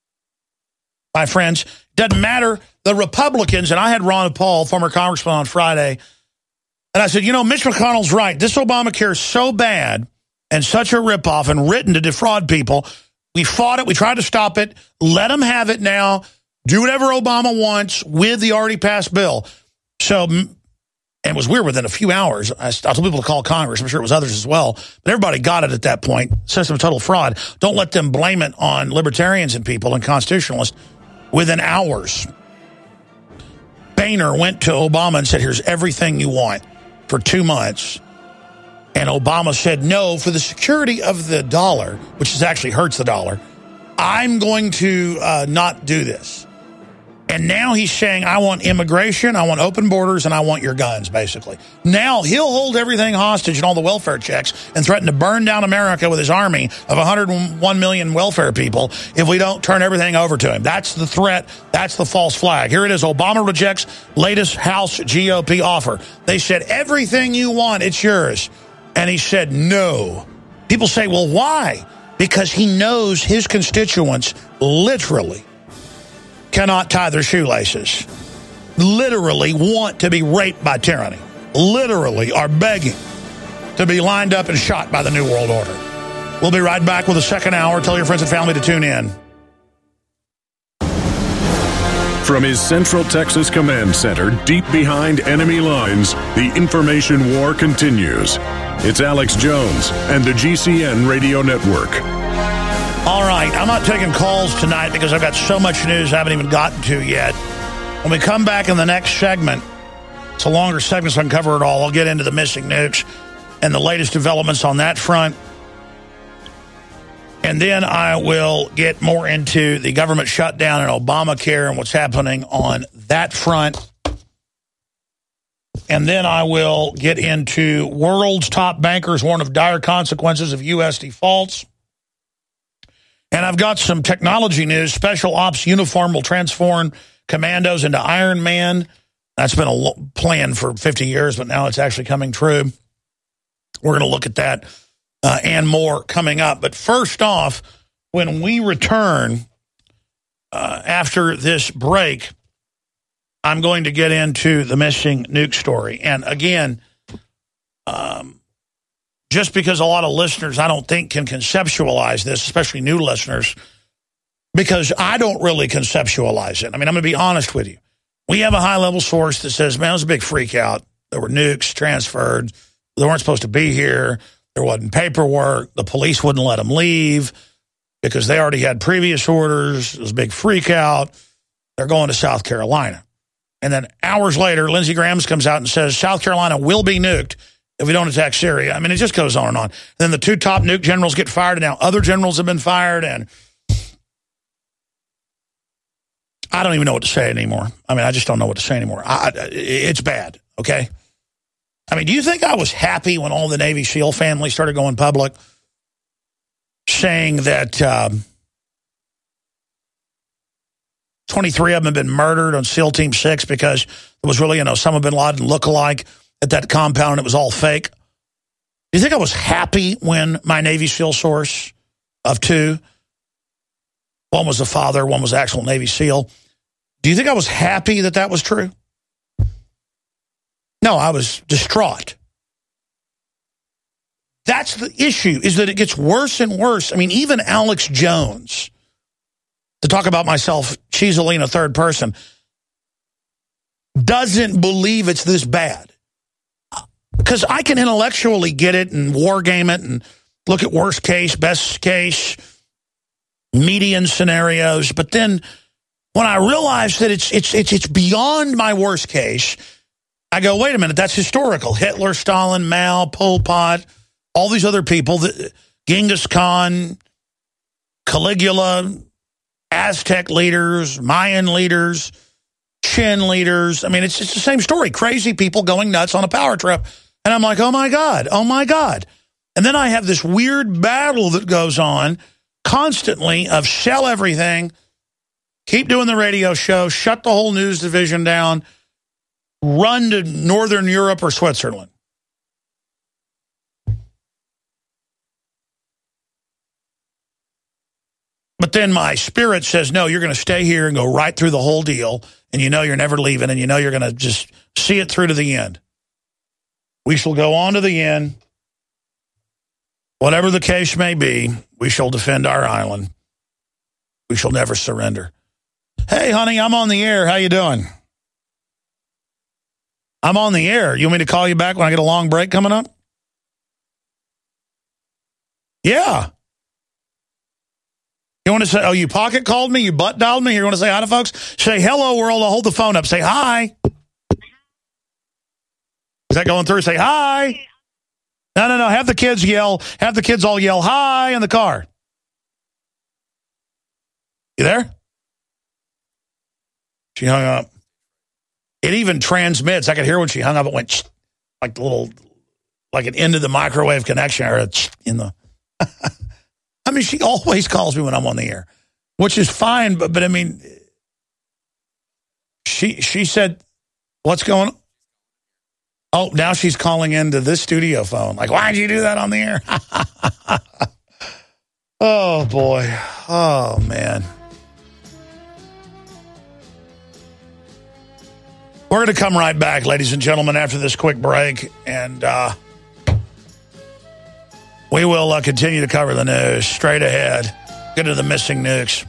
my friends, doesn't matter. The Republicans, and I had Ron Paul, former congressman, on Friday, and I said, you know, Mitch McConnell's right. This Obamacare is so bad and such a ripoff and written to defraud people. We fought it. We tried to stop it. Let them have it now. Do whatever Obama wants with the already passed bill. So, and it was weird, within a few hours, I told people to call Congress. I'm sure it was others as well. But everybody got it at that point. System of total fraud. Don't let them blame it on libertarians and people and constitutionalists. Within hours, Boehner went to Obama and said, here's everything you want for two months. And Obama said, no, for the security of the dollar, which is actually hurts the dollar, I'm going to uh, not do this. And now he's saying, I want immigration, I want open borders, and I want your guns, basically. Now he'll hold everything hostage and all the welfare checks and threaten to burn down America with his army of one hundred one million welfare people if we don't turn everything over to him. That's the threat. That's the false flag. Here it is. Obama rejects latest House G O P offer. They said, everything you want, it's yours. And he said, no. People say, well, why? Because he knows his constituents literally cannot tie their shoelaces, literally want to be raped by tyranny, literally are begging to be lined up and shot by the New World Order. We'll be right back with a second hour. Tell your friends and family to tune in. From his Central Texas Command Center, deep behind enemy lines, the information war continues. It's Alex Jones and the G C N Radio Network. All right, I'm not taking calls tonight because I've got so much news I haven't even gotten to yet. When we come back in the next segment, it's a longer segment so I can cover it all. I'll get into the missing nukes and the latest developments on that front. And then I will get more into the government shutdown and Obamacare and what's happening on that front. And then I will get into world's top bankers warn of dire consequences of U S defaults. And I've got some technology news. Special Ops uniform will transform commandos into Iron Man. That's been a plan for fifty years, but now it's actually coming true. We're going to look at that uh, and more coming up. But first off, when we return uh, after this break, I'm going to get into the missing nuke story. And again, um, just because a lot of listeners, I don't think, can conceptualize this, especially new listeners, because I don't really conceptualize it. I mean, I'm going to be honest with you. We have a high-level source that says, man, it was a big freak out. There were nukes transferred. They weren't supposed to be here. There wasn't paperwork. The police wouldn't let them leave because they already had previous orders. It was a big freak out. They're going to South Carolina. And then hours later, Lindsey Graham comes out and says, South Carolina will be nuked if we don't attack Syria. I mean, it just goes on and on. And then the two top nuke generals get fired, and now other generals have been fired, and I don't even know what to say anymore. I mean, I just don't know what to say anymore. I, it's bad, okay? I mean, do you think I was happy when all the Navy SEAL families started going public saying that um, twenty-three of them had been murdered on SEAL Team six because it was really, you know, Osama bin Laden lookalike at that compound and it was all fake? Do you think I was happy when my Navy SEAL source of two, one was the father, one was the actual Navy SEAL, do you think I was happy that that was true? No, I was distraught. That's the issue, is that it gets worse and worse. I mean, even Alex Jones, to talk about myself cheesily in a third person, doesn't believe it's this bad. Because I can intellectually get it and war game it and look at worst case, best case, median scenarios, but then when I realize that it's it's it's it's beyond my worst case, I go, wait a minute, that's historical. Hitler, Stalin, Mao, Pol Pot, all these other people, that, Genghis Khan, Caligula, Aztec leaders, Mayan leaders, Qin leaders. I mean, it's it's the same story. Crazy people going nuts on a power trip. And I'm like, oh my God, oh my God. And then I have this weird battle that goes on constantly of sell everything, keep doing the radio show, shut the whole news division down, run to Northern Europe or Switzerland. But then my spirit says, no, you're going to stay here and go right through the whole deal, and you know you're never leaving, and you know you're going to just see it through to the end. We shall go on to the end. Whatever the case may be, we shall defend our island. We shall never surrender. Hey, honey, I'm on the air. How you doing? I'm on the air. You want me to call you back when I get a long break coming up? Yeah. You want to say, oh, you pocket called me? You butt dialed me? You want to say hi to folks? Say hello, world. I'll hold the phone up. Say hi. Is that going through? Say hi. No, no, no. Have the kids yell. Have the kids all yell hi in the car. You there? She hung up. It even transmits. I could hear when she hung up. It went like the little, like an end of the microwave connection or in the. I mean, she always calls me when I'm on the air, which is fine. But but I mean, she she said, "What's going on?" Oh, now she's calling into this studio phone. Like, why'd you do that on the air? Oh, boy. Oh, man. We're going to come right back, ladies and gentlemen, after this quick break. And uh, we will uh, continue to cover the news straight ahead. Get to the missing nukes.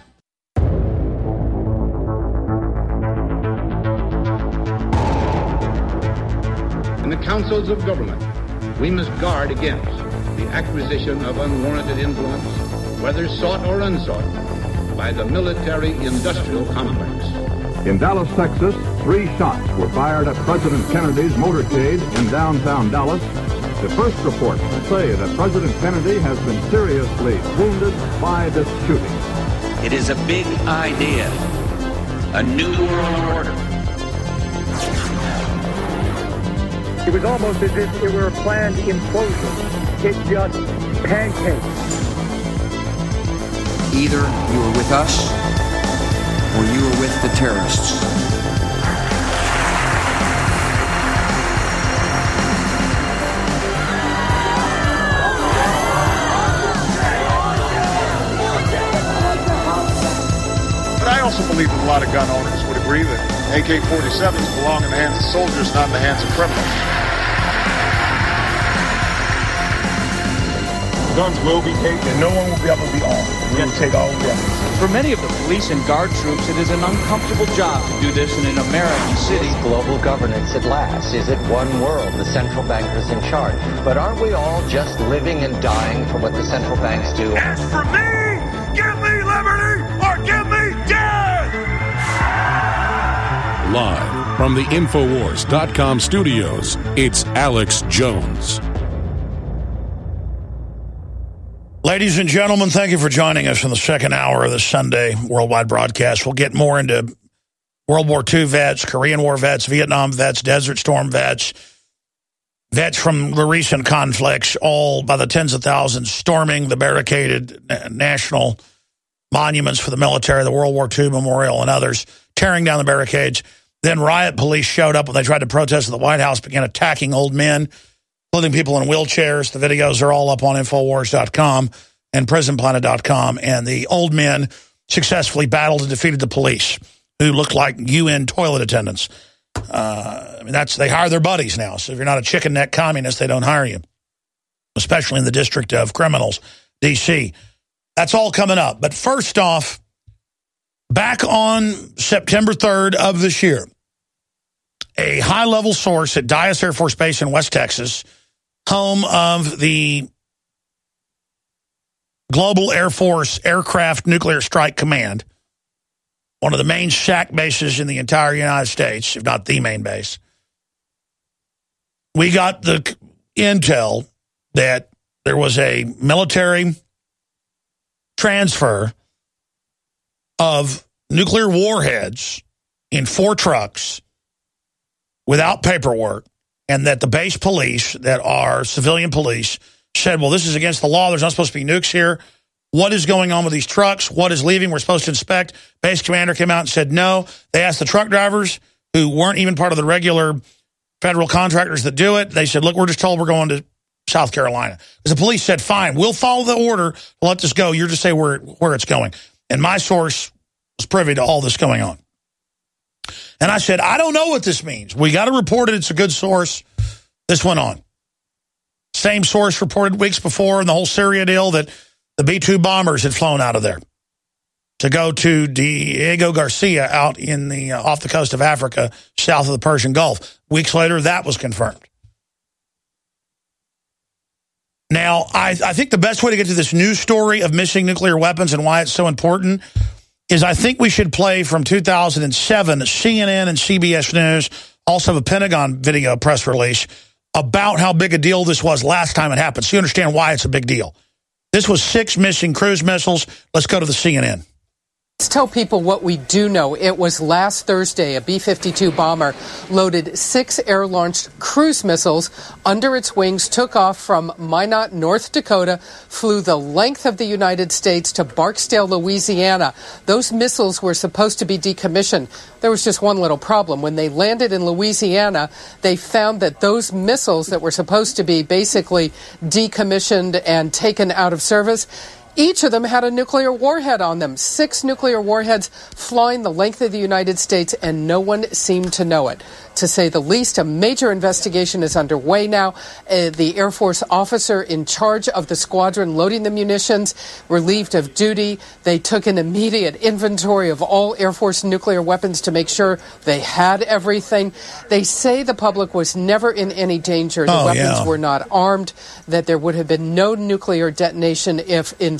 In the councils of government, we must guard against the acquisition of unwarranted influence, whether sought or unsought, by the military-industrial complex. In Dallas, Texas, three shots were fired at President Kennedy's motorcade in downtown Dallas. The first reports say that President Kennedy has been seriously wounded by this shooting. It is a big idea, a new world order. It was almost as if it were a planned implosion. It just pancaked. Either you were with us or you were with the terrorists. But I also believe that a lot of gun owners would agree that A K forty-sevens belong in the hands of soldiers, not in the hands of criminals. Guns will be taken, and no one will be able to be armed. We will take all weapons. For many of the police and guard troops, it is an uncomfortable job to do this in an American city. Global governance at last. Is it one world? The central bankers in charge. But aren't we all just living and dying for what the central banks do? As for me, give me liberty or give me death! Live from the Infowars dot com studios, it's Alex Jones. Ladies and gentlemen, thank you for joining us in the second hour of the Sunday worldwide broadcast. We'll get more into World War Two vets, Korean War vets, Vietnam vets, Desert Storm vets, vets from the recent conflicts, all by the tens of thousands storming the barricaded national monuments for the military, the World War Two Memorial and others, tearing down the barricades. Then riot police showed up when they tried to protest at the White House, began attacking old men, including people in wheelchairs. The videos are all up on Infowars dot com and Prison Planet dot com. And the old men successfully battled and defeated the police, who looked like U N toilet attendants. Uh, I mean, that's they hire their buddies now. So if you're not a chicken neck communist, they don't hire you, especially in the District of Criminals, D C That's all coming up. But first off, back on September third of this year, a high-level source at Dyess Air Force Base in West Texas, home of the Global Air Force Aircraft Nuclear Strike Command, one of the main S A C bases in the entire United States, if not the main base. We got the intel that there was a military transfer of nuclear warheads in four trucks without paperwork, and that the base police that are civilian police said, well, this is against the law. There's not supposed to be nukes here. What is going on with these trucks? What is leaving? We're supposed to inspect. Base commander came out and said no. They asked the truck drivers, who weren't even part of the regular federal contractors that do it. They said, look, we're just told we're going to South Carolina. Because the police said, fine, we'll follow the order. We'll let this go. You're just say where, where it's going. And my source was privy to all this going on. And I said, I don't know what this means. We got to report it. It's a good source. This went on. Same source reported weeks before in the whole Syria deal that the B two bombers had flown out of there to go to Diego Garcia out in the uh, off the coast of Africa, south of the Persian Gulf. Weeks later, that was confirmed. Now, I, I think the best way to get to this news story of missing nuclear weapons and why it's so important is I think we should play from two thousand seven, C N N and C B S News, also a Pentagon video press release about how big a deal this was last time it happened, so you understand why it's a big deal. This was six missing cruise missiles. Let's go to the C N N. Let's tell people what we do know. It was last Thursday, a B fifty-two bomber loaded six air-launched cruise missiles under its wings, took off from Minot, North Dakota, flew the length of the United States to Barksdale, Louisiana. Those missiles were supposed to be decommissioned. There was just one little problem. When they landed in Louisiana, they found that those missiles that were supposed to be basically decommissioned and taken out of service, each of them had a nuclear warhead on them. Six nuclear warheads flying the length of the United States, and no one seemed to know it. To say the least, a major investigation is underway now. Uh, the Air Force officer in charge of the squadron loading the munitions, relieved of duty. They took an immediate inventory of all Air Force nuclear weapons to make sure they had everything. They say the public was never in any danger. The oh, weapons yeah. were not armed, that there would have been no nuclear detonation if in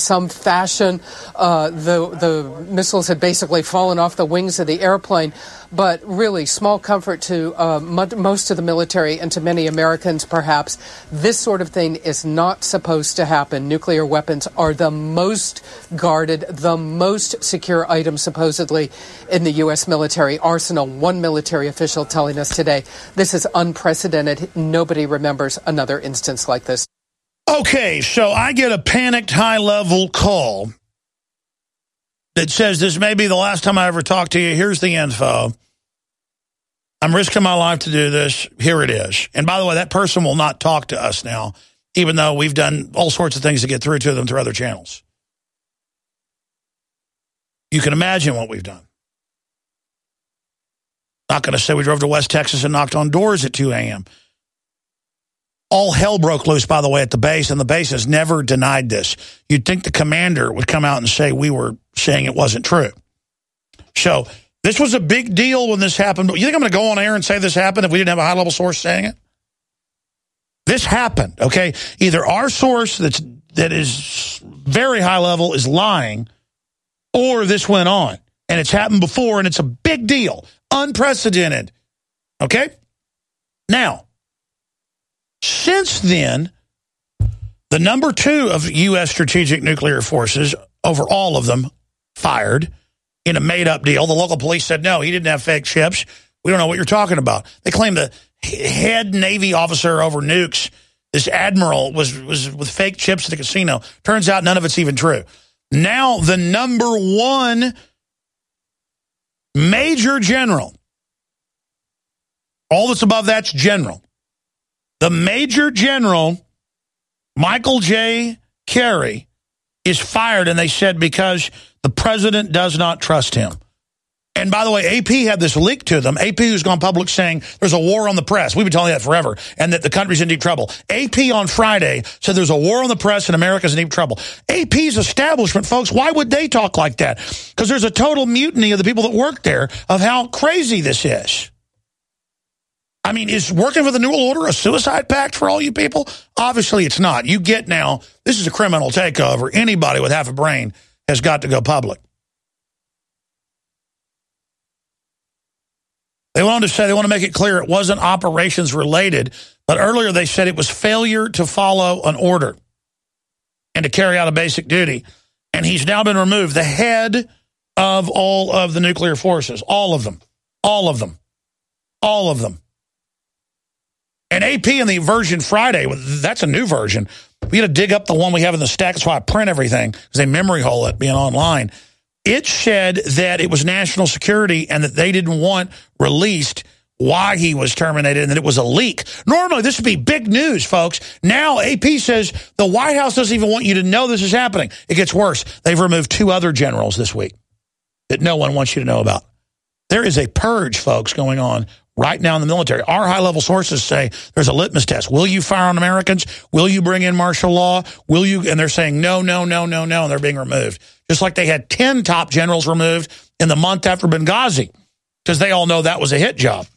some fashion. Uh, the the missiles had basically fallen off the wings of the airplane, but really small comfort to uh, most of the military and to many Americans, perhaps. This sort of thing is not supposed to happen. Nuclear weapons are the most guarded, the most secure item, supposedly, in the U S military arsenal. One military official telling us today, this is unprecedented. Nobody remembers another instance like this. Okay, so I get a panicked high-level call that says this may be the last time I ever talk to you. Here's the info. I'm risking my life to do this. Here it is. And by the way, that person will not talk to us now, even though we've done all sorts of things to get through to them through other channels. You can imagine what we've done. Not going to say we drove to West Texas and knocked on doors at two a.m. All hell broke loose, by the way, at the base, and the base has never denied this. You'd think the commander would come out and say we were saying it wasn't true. So this was a big deal when this happened. You think I'm going to go on air and say this happened if we didn't have a high-level source saying it? This happened, okay? Either our source that's that is very high level is lying, or this went on. And it's happened before, and it's a big deal. Unprecedented. Okay? Now, since then, the number two of U S strategic nuclear forces, over all of them, fired in a made-up deal. The local police said, no, he didn't have fake chips. We don't know what you're talking about. They claim the head Navy officer over nukes, this admiral, was, was with fake chips at the casino. Turns out none of it's even true. Now, the number one major general, all that's above that's general. The major general, Michael J. Carey, is fired, and they said because the president does not trust him. And by the way, A P had this leak to them. A P who's gone public saying there's a war on the press. We've been telling you that forever, and that the country's in deep trouble. A P on Friday said there's a war on the press and America's in deep trouble. A P's establishment, folks, why would they talk like that? Because there's a total mutiny of the people that work there of how crazy this is. I mean, is working for the New World Order a suicide pact for all you people? Obviously, it's not. You get now, this is a criminal takeover. Anybody with half a brain has got to go public. They wanted to say, they want to make it clear it wasn't operations related, but earlier they said it was failure to follow an order and to carry out a basic duty. And he's now been removed. The head of all of the nuclear forces, all of them, all of them, all of them. And A P in the version Friday, that's a new version. We had to dig up the one we have in the stack. That's why I print everything, because they memory hole it being online. It said that it was national security and that they didn't want released why he was terminated and that it was a leak. Normally, this would be big news, folks. Now, A P says the White House doesn't even want you to know this is happening. It gets worse. They've removed two other generals this week that no one wants you to know about. There is a purge, folks, going on right now in the military. Our high-level sources say there's a litmus test. Will you fire on Americans? Will you bring in martial law? Will you? And they're saying no, no, no, no, no, and they're being removed. Just like they had ten top generals removed in the month after Benghazi, because they all know that was a hit job.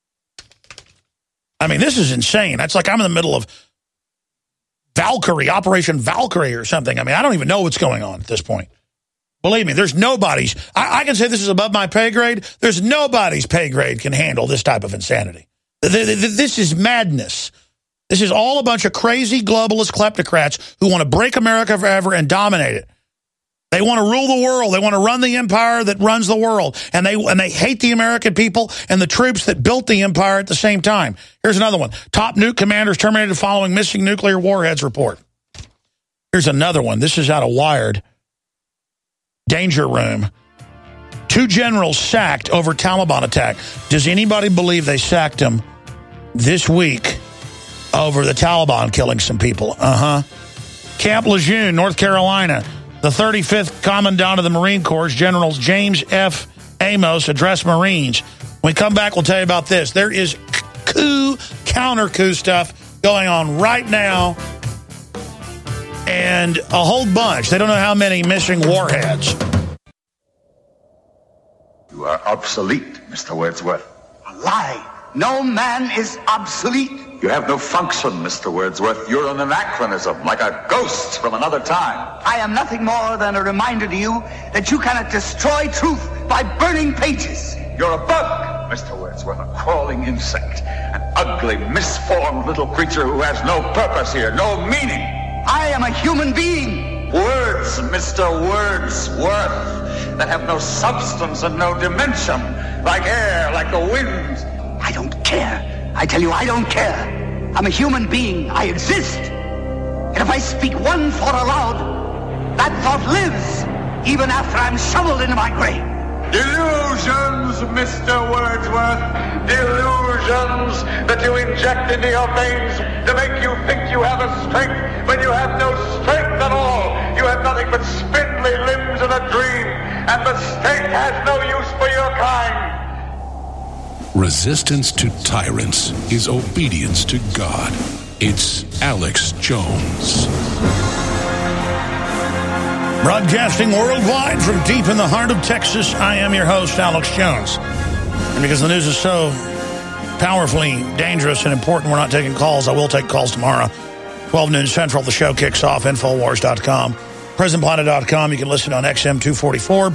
I mean, this is insane. That's like I'm in the middle of Valkyrie, Operation Valkyrie or something. I mean, I don't even know what's going on at this point. Believe me, there's nobody's. I, I can say this is above my pay grade. There's nobody's pay grade can handle this type of insanity. This is madness. This is all a bunch of crazy globalist kleptocrats who want to break America forever and dominate it. They want to rule the world. They want to run the empire that runs the world. And they and they hate the American people and the troops that built the empire at the same time. Here's another one. Top nuke commanders terminated following missing nuclear warheads report. Here's another one. This is out of Wired. Danger room. Two generals sacked over Taliban attack. Does anybody believe they sacked them this week over the Taliban killing some people? Uh-huh. Camp Lejeune, North Carolina. The thirty-fifth Commandant of the Marine Corps, General James F. Amos, addressed Marines. When we come back, we'll tell you about this. There is coup, counter-coup stuff going on right now. And a whole bunch. They don't know how many missing warheads. You are obsolete, Mister Wordsworth. A lie. No man is obsolete. You have no function, Mister Wordsworth. You're an anachronism, like a ghost from another time. I am nothing more than a reminder to you that you cannot destroy truth by burning pages. You're a bug, Mister Wordsworth, a crawling insect, an ugly, misformed little creature who has no purpose here, no meaning. I am a human being. Words, Mister Wordsworth, that have no substance and no dimension, like air, like the wind. I don't care. I tell you, I don't care. I'm a human being. I exist. And if I speak one thought aloud, that thought lives, even after I'm shoveled into my grave. Delusions, Mister Wordsworth. Delusions that you inject into your veins to make you think you have a strength when you have no strength at all. You have nothing but spindly limbs and a dream, and the state has no use for your kind. Resistance to tyrants is obedience to God. It's Alex Jones. Broadcasting worldwide from deep in the heart of Texas, I am your host, Alex Jones. And because the news is so powerfully dangerous and important, we're not taking calls. I will take calls tomorrow. twelve noon Central, the show kicks off, Infowars dot com. Prison Planet dot com, you can listen on X M two forty-four.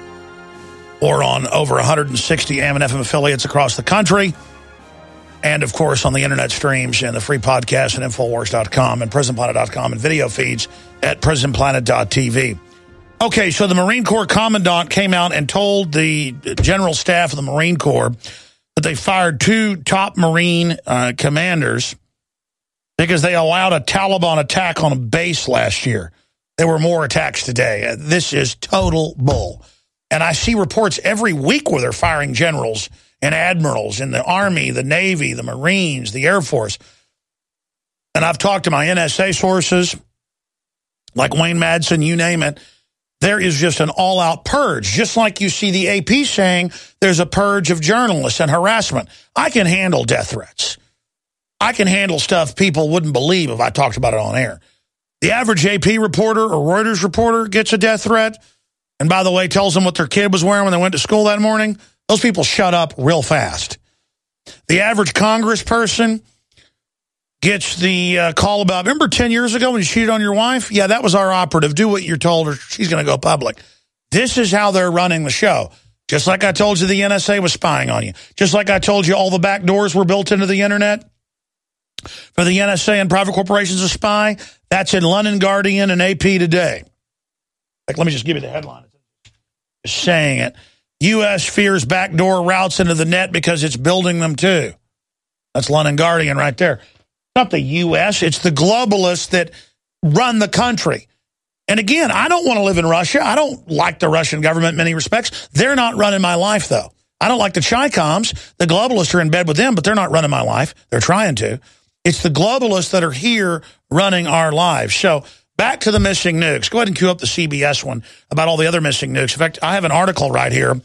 Or on over one hundred sixty A M and F M affiliates across the country. And, of course, on the internet streams and the free podcast at Infowars dot com and Prison Planet dot com and video feeds at Prison Planet dot T V. Okay, so the Marine Corps Commandant came out and told the General Staff of the Marine Corps that they fired two top Marine uh, commanders because they allowed a Taliban attack on a base last year. There were more attacks today. This is total bull. And I see reports every week where they're firing generals and admirals in the Army, the Navy, the Marines, the Air Force. And I've talked to my N S A sources, like Wayne Madsen, you name it. There is just an all-out purge, just like you see the A P saying there's a purge of journalists and harassment. I can handle death threats. I can handle stuff people wouldn't believe if I talked about it on air. The average A P reporter or Reuters reporter gets a death threat, and by the way, tells them what their kid was wearing when they went to school that morning. Those people shut up real fast. The average congressperson gets the uh, call about, remember ten years ago when you cheated on your wife? Yeah, that was our operative. Do what you're told or she's going to go public. This is how they're running the show. Just like I told you the N S A was spying on you. Just like I told you all the back doors were built into the internet for the N S A and private corporations to spy. That's in London Guardian and A P today. Like, let me just give you the headline. Just saying it. U S fears backdoor routes into the net because it's building them too. That's London Guardian right there. It's not the U S, it's the globalists that run the country. And again, I don't want to live in Russia. I don't like the Russian government in many respects. They're not running my life, though. I don't like the Chi-Coms. The globalists are in bed with them, but they're not running my life. They're trying to. It's the globalists that are here running our lives. So back to the missing nukes. Go ahead and cue up the C B S one about all the other missing nukes. In fact, I have an article right here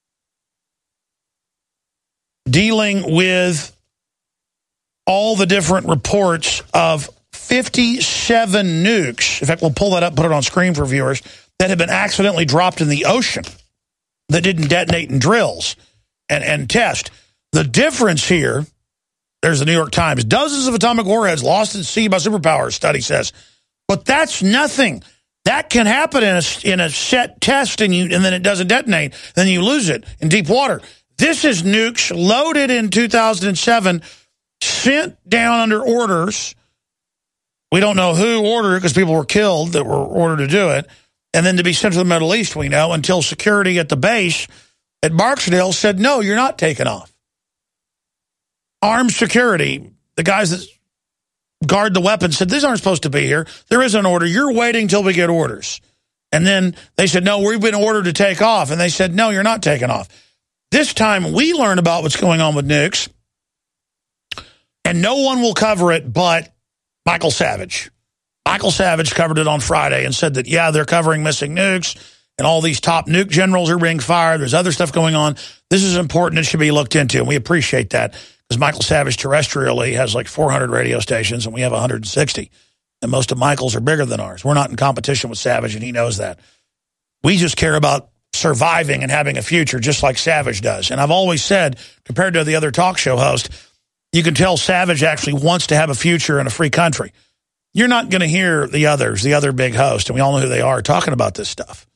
dealing with all the different reports of fifty-seven nukes. In fact, we'll pull that up, put it on screen for viewers, that have been accidentally dropped in the ocean that didn't detonate in drills and, and test. The difference here, there's the New York Times, dozens of atomic warheads lost at sea by superpowers, study says. But that's nothing. That can happen in a, in a set test and, you, and then it doesn't detonate. Then you lose it in deep water. This is nukes loaded in two thousand seven, sent down under orders. We don't know who ordered it because people were killed that were ordered to do it. And then to be sent to the Middle East, we know, until security at the base at Barksdale said, no, you're not taking off. Armed security, the guys that guard the weapons, said, these aren't supposed to be here. There is an order. You're waiting till we get orders. And then they said, no, we've been ordered to take off. And they said, no, you're not taking off. This time we learn about what's going on with nukes, and no one will cover it but Michael Savage. Michael Savage covered it on Friday and said that, yeah, they're covering missing nukes, and all these top nuke generals are being fired. There's other stuff going on. This is important. It should be looked into, and we appreciate that because Michael Savage terrestrially has like four hundred radio stations, and we have one hundred sixty, and most of Michael's are bigger than ours. We're not in competition with Savage, and he knows that. We just care about surviving and having a future just like Savage does. And I've always said, compared to the other talk show host, you can tell Savage actually wants to have a future in a free country. You're not going to hear the others, the other big hosts, and we all know who they are, talking about this stuff.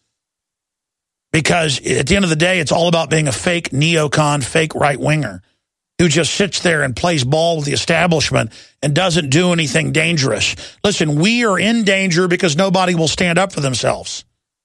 Because at the end of the day, it's all about being a fake neocon, fake right-winger who just sits there and plays ball with the establishment and doesn't do anything dangerous. Listen, we are in danger because nobody will stand up for themselves.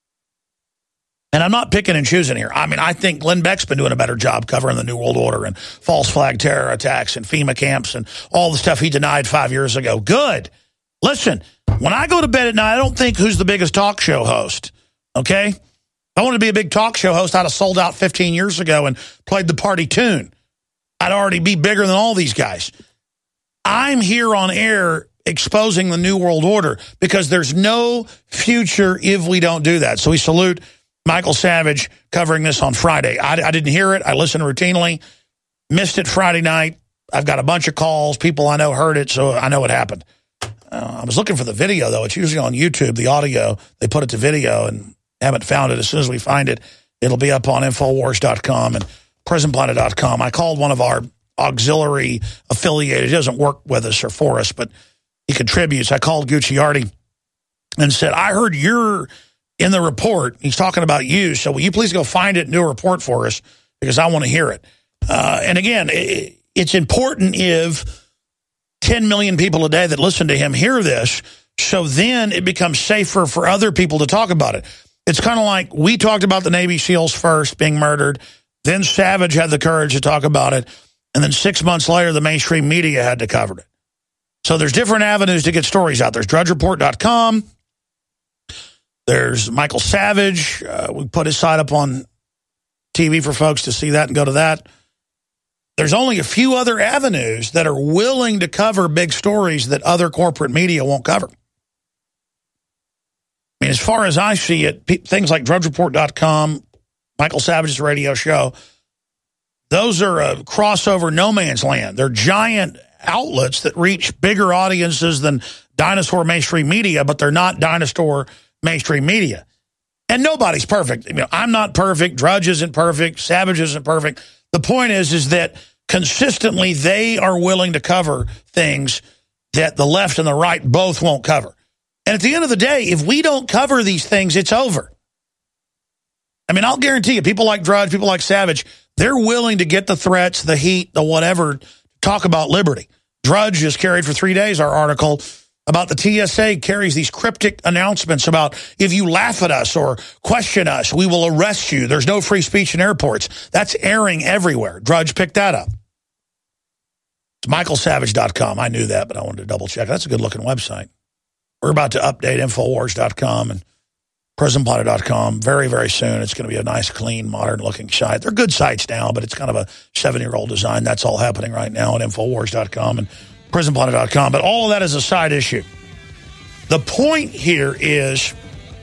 And I'm not picking and choosing here. I mean, I think Glenn Beck's been doing a better job covering the New World Order and false flag terror attacks and FEMA camps and all the stuff he denied five years ago. Good. Listen, when I go to bed at night, I don't think who's the biggest talk show host, okay? If I wanted to be a big talk show host, I'd have sold out fifteen years ago and played the party tune. I'd already be bigger than all these guys. I'm here on air exposing the New World Order because there's no future if we don't do that. So we salute Michael Savage covering this on Friday. I, I didn't hear it. I listened routinely. Missed it Friday night. I've got a bunch of calls. People I know heard it, so I know what happened. Uh, I was looking for the video, though. It's usually on YouTube, the audio. They put it to video and haven't found it. As soon as we find it, it'll be up on Infowars dot com and Prison Planet dot com. I called one of our auxiliary affiliated. He doesn't work with us or for us, but he contributes. I called Gucciardi and said, I heard you're in the report. He's talking about you, so will you please go find it and do a report for us because I want to hear it. Uh, and again, it, it's important if ten million people a day that listen to him hear this, so then it becomes safer for other people to talk about it. It's kind of like we talked about the Navy SEALs first being murdered, then Savage had the courage to talk about it, and then six months later, the mainstream media had to cover it. So there's different avenues to get stories out. There's Drudge Report dot com. There's Michael Savage. Uh, we put his site up on T V for folks to see that and go to that. There's only a few other avenues that are willing to cover big stories that other corporate media won't cover. I mean, as far as I see it, things like Drudge Report dot com, Michael Savage's radio show, those are a crossover no man's land. They're giant outlets that reach bigger audiences than dinosaur mainstream media, but they're not dinosaur mainstream media. And nobody's perfect. You know, I'm not perfect. Drudge isn't perfect. Savage isn't perfect. The point is, is that consistently they are willing to cover things that the left and the right both won't cover. And at the end of the day, if we don't cover these things, it's over. I mean, I'll guarantee you, people like Drudge, people like Savage, they're willing to get the threats, the heat, the whatever, talk about liberty. Drudge just carried for three days our article about the T S A carries these cryptic announcements about if you laugh at us or question us, we will arrest you. There's no free speech in airports. That's airing everywhere. Drudge picked that up. It's Michael Savage dot com. I knew that, but I wanted to double check. That's a good-looking website. We're about to update Infowars dot com and Prison Planet dot com very, very soon. It's going to be a nice, clean, modern-looking site. They're good sites now, but it's kind of a seven-year-old design. That's all happening right now at Infowars dot com and Prison Planet dot com. But all of that is a side issue. The point here is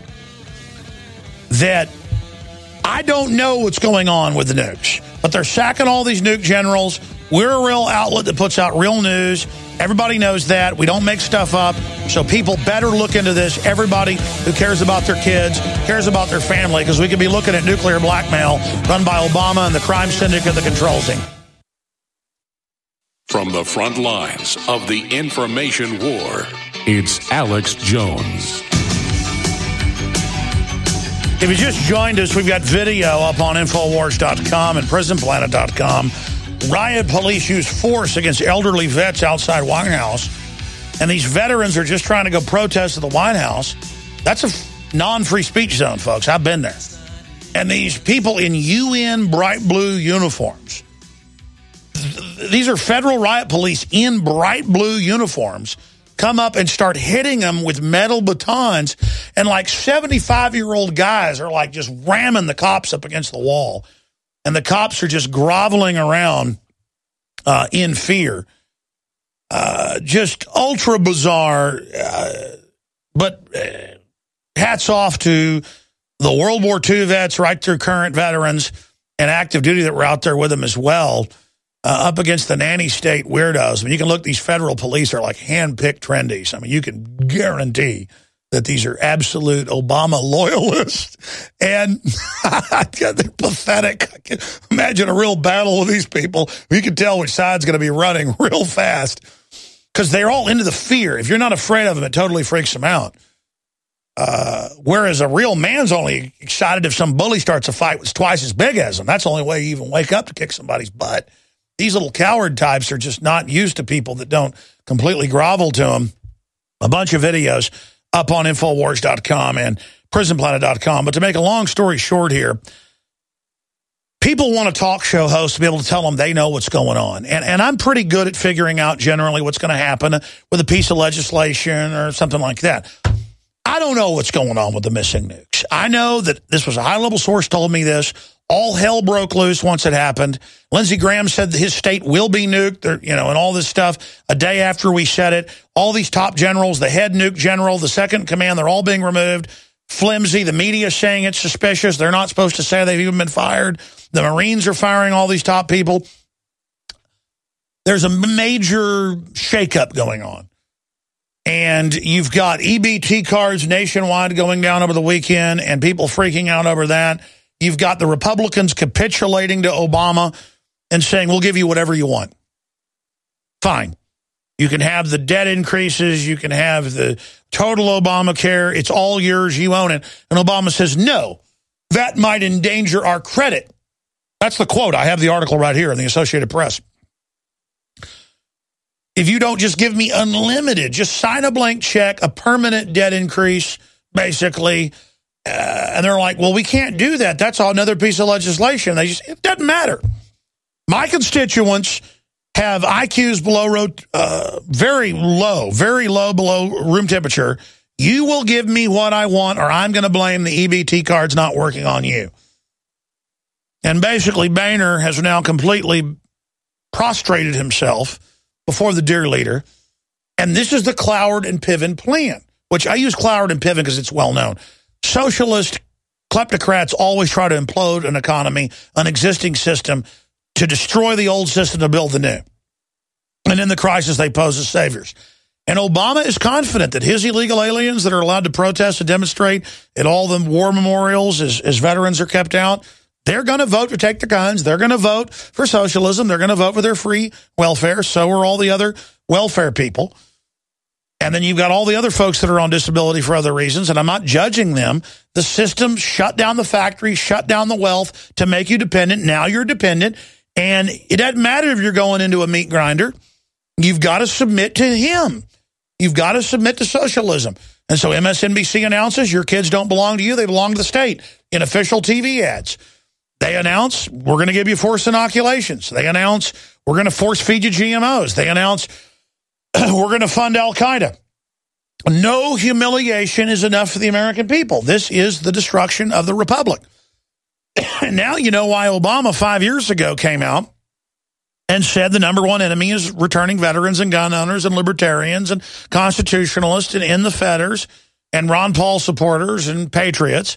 that I don't know what's going on with the nukes, but they're sacking all these nuke generals. We're a real outlet that puts out real news. Everybody knows that. We don't make stuff up. So people better look into this. Everybody who cares about their kids, cares about their family, because we could be looking at nuclear blackmail run by Obama and the crime syndicate that controls him. From the front lines of the information war, it's Alex Jones. If you just joined us, we've got video up on Infowars dot com and Prison Planet dot com. Riot police use force against elderly vets outside White House. And these veterans are just trying to go protest at the White House. That's a non-free speech zone, folks. I've been there. And these people in U N bright blue uniforms, these are federal riot police in bright blue uniforms, come up and start hitting them with metal batons. And like seventy-five-year-old guys are like just ramming the cops up against the wall. And the cops are just groveling around uh, in fear. Uh, just ultra bizarre. Uh, but uh, hats off to the World War Two vets, right through current veterans and active duty that were out there with them as well. Uh, up against the nanny state weirdos. I mean, you can look, these federal police are like hand-picked trendies. I mean, you can guarantee that these are absolute Obama loyalists. And they're pathetic. I can imagine a real battle with these people. You can tell which side's going to be running real fast because they're all into the fear. If you're not afraid of them, it totally freaks them out. Uh, whereas a real man's only excited if some bully starts a fight that's twice as big as him. That's the only way you even wake up to kick somebody's butt. These little coward types are just not used to people that don't completely grovel to them. A bunch of videos up on Infowars dot com and Prison Planet dot com. But to make a long story short here, people want a talk show host to be able to tell them they know what's going on. And, and I'm pretty good at figuring out generally what's going to happen with a piece of legislation or something like that. I don't know what's going on with the missing nukes. I know that this was a high-level source told me this. All hell broke loose once it happened. Lindsey Graham said that his state will be nuked, there, you know, and all this stuff a day after we said it. All these top generals, the head nuke general, the second in command, they're all being removed. Flimsy, the media saying it's suspicious. They're not supposed to say they've even been fired. The Marines are firing all these top people. There's a major shakeup going on. And you've got E B T cards nationwide going down over the weekend and people freaking out over that. You've got the Republicans capitulating to Obama and saying, we'll give you whatever you want. Fine. You can have the debt increases. You can have the total Obamacare. It's all yours. You own it. And Obama says, no, that might endanger our credit. That's the quote. I have the article right here in the Associated Press. If you don't just give me unlimited, just sign a blank check, a permanent debt increase, basically. Uh, and they're like, well, we can't do that. That's all another piece of legislation. They just, it doesn't matter. My constituents have I Qs below, uh, very low, very low below room temperature. You will give me what I want, or I'm going to blame the E B T cards not working on you. And basically, Boehner has now completely prostrated himself before the dear leader. And this is the Cloward and Piven plan, which I use Cloward and Piven because it's well known. Socialist kleptocrats always try to implode an economy, an existing system, to destroy the old system to build the new. And in the crisis, they pose as saviors. And Obama is confident that his illegal aliens that are allowed to protest and demonstrate at all the war memorials as, as veterans are kept out, they're going to vote to take the guns. They're going to vote for socialism. They're going to vote for their free welfare. So are all the other welfare people. And then you've got all the other folks that are on disability for other reasons, and I'm not judging them. The system shut down the factory, shut down the wealth to make you dependent. Now you're dependent, and it doesn't matter if you're going into a meat grinder. You've got to submit to him. You've got to submit to socialism. And so M S N B C announces your kids don't belong to you, they belong to the state in official T V ads. They announce we're going to give you forced inoculations. They announce we're going to force feed you G M Os. They announce we're going to fund Al-Qaeda. No humiliation is enough for the American people. This is the destruction of the republic. And now you know why Obama five years ago came out and said the number one enemy is returning veterans and gun owners and libertarians and constitutionalists and in the fetters and Ron Paul supporters and patriots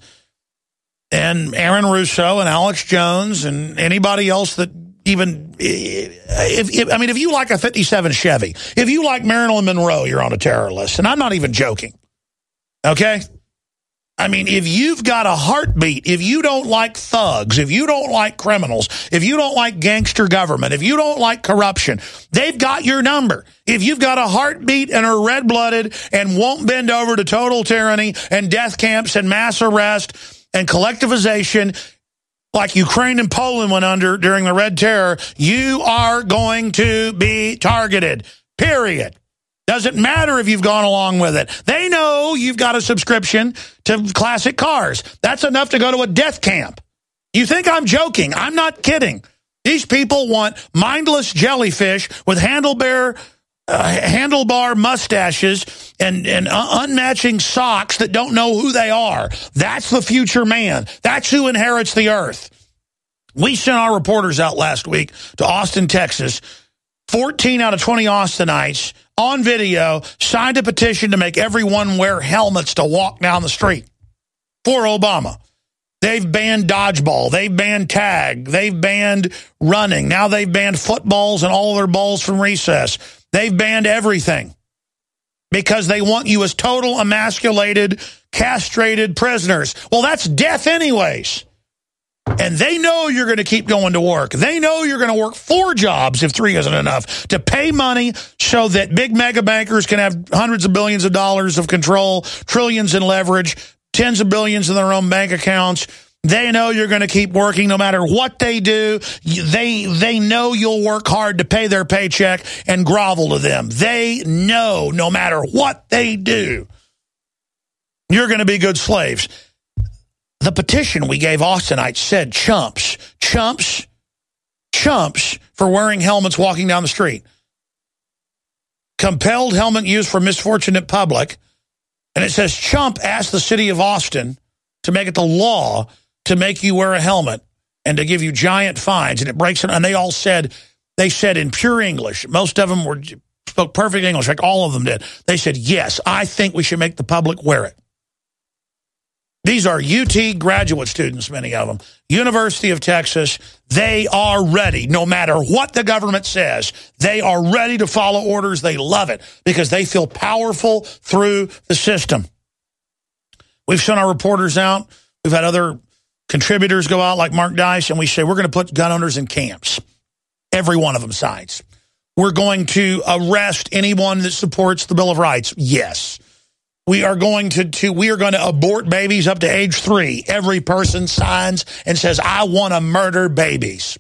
and Aaron Russo and Alex Jones and anybody else that even, if, if I mean, if you like a fifty-seven Chevy, if you like Marilyn Monroe, you're on a terror list. And I'm not even joking. Okay? I mean, if you've got a heartbeat, if you don't like thugs, if you don't like criminals, if you don't like gangster government, if you don't like corruption, they've got your number. If you've got a heartbeat and are red-blooded and won't bend over to total tyranny and death camps and mass arrest and collectivization like Ukraine and Poland went under during the Red Terror, you are going to be targeted, period. Doesn't matter if you've gone along with it. They know you've got a subscription to classic cars. That's enough to go to a death camp. You think I'm joking? I'm not kidding. These people want mindless jellyfish with handlebar, uh, handlebar mustaches and, and uh, unmatching socks that don't know who they are. That's the future man. That's who inherits the earth. We sent our reporters out last week to Austin, Texas. fourteen out of twenty Austinites on video signed a petition to make everyone wear helmets to walk down the street for Obama. They've banned dodgeball. They've banned tag. They've banned running. Now they've banned footballs and all their balls from recess. They've banned everything because they want you as total emasculated, castrated prisoners. Well, that's death anyways. And they know you're going to keep going to work. They know you're going to work four jobs if three isn't enough to pay money so that big mega bankers can have hundreds of billions of dollars of control, trillions in leverage, tens of billions in their own bank accounts. They know you're going to keep working no matter what they do. They, they know you'll work hard to pay their paycheck and grovel to them. They know no matter what they do, you're going to be good slaves. The petition we gave Austinites said chumps, chumps, chumps for wearing helmets walking down the street. Compelled helmet use for misfortunate public. And it says chump asked the city of Austin to make it the law to make you wear a helmet and to give you giant fines. And it breaks it. And they all said, they said in pure English, most of them were spoke perfect English, like all of them did. They said, yes, I think we should make the public wear it. These are U T graduate students, many of them. University of Texas, they are ready. No matter what the government says, they are ready to follow orders. They love it because they feel powerful through the system. We've sent our reporters out. We've had other contributors go out like Mark Dice, and we say we're going to put gun owners in camps. Every one of them sides. We're going to arrest anyone that supports the Bill of Rights. Yes. We are going to, to we are going to abort babies up to age three. Every person signs and says, I want to murder babies.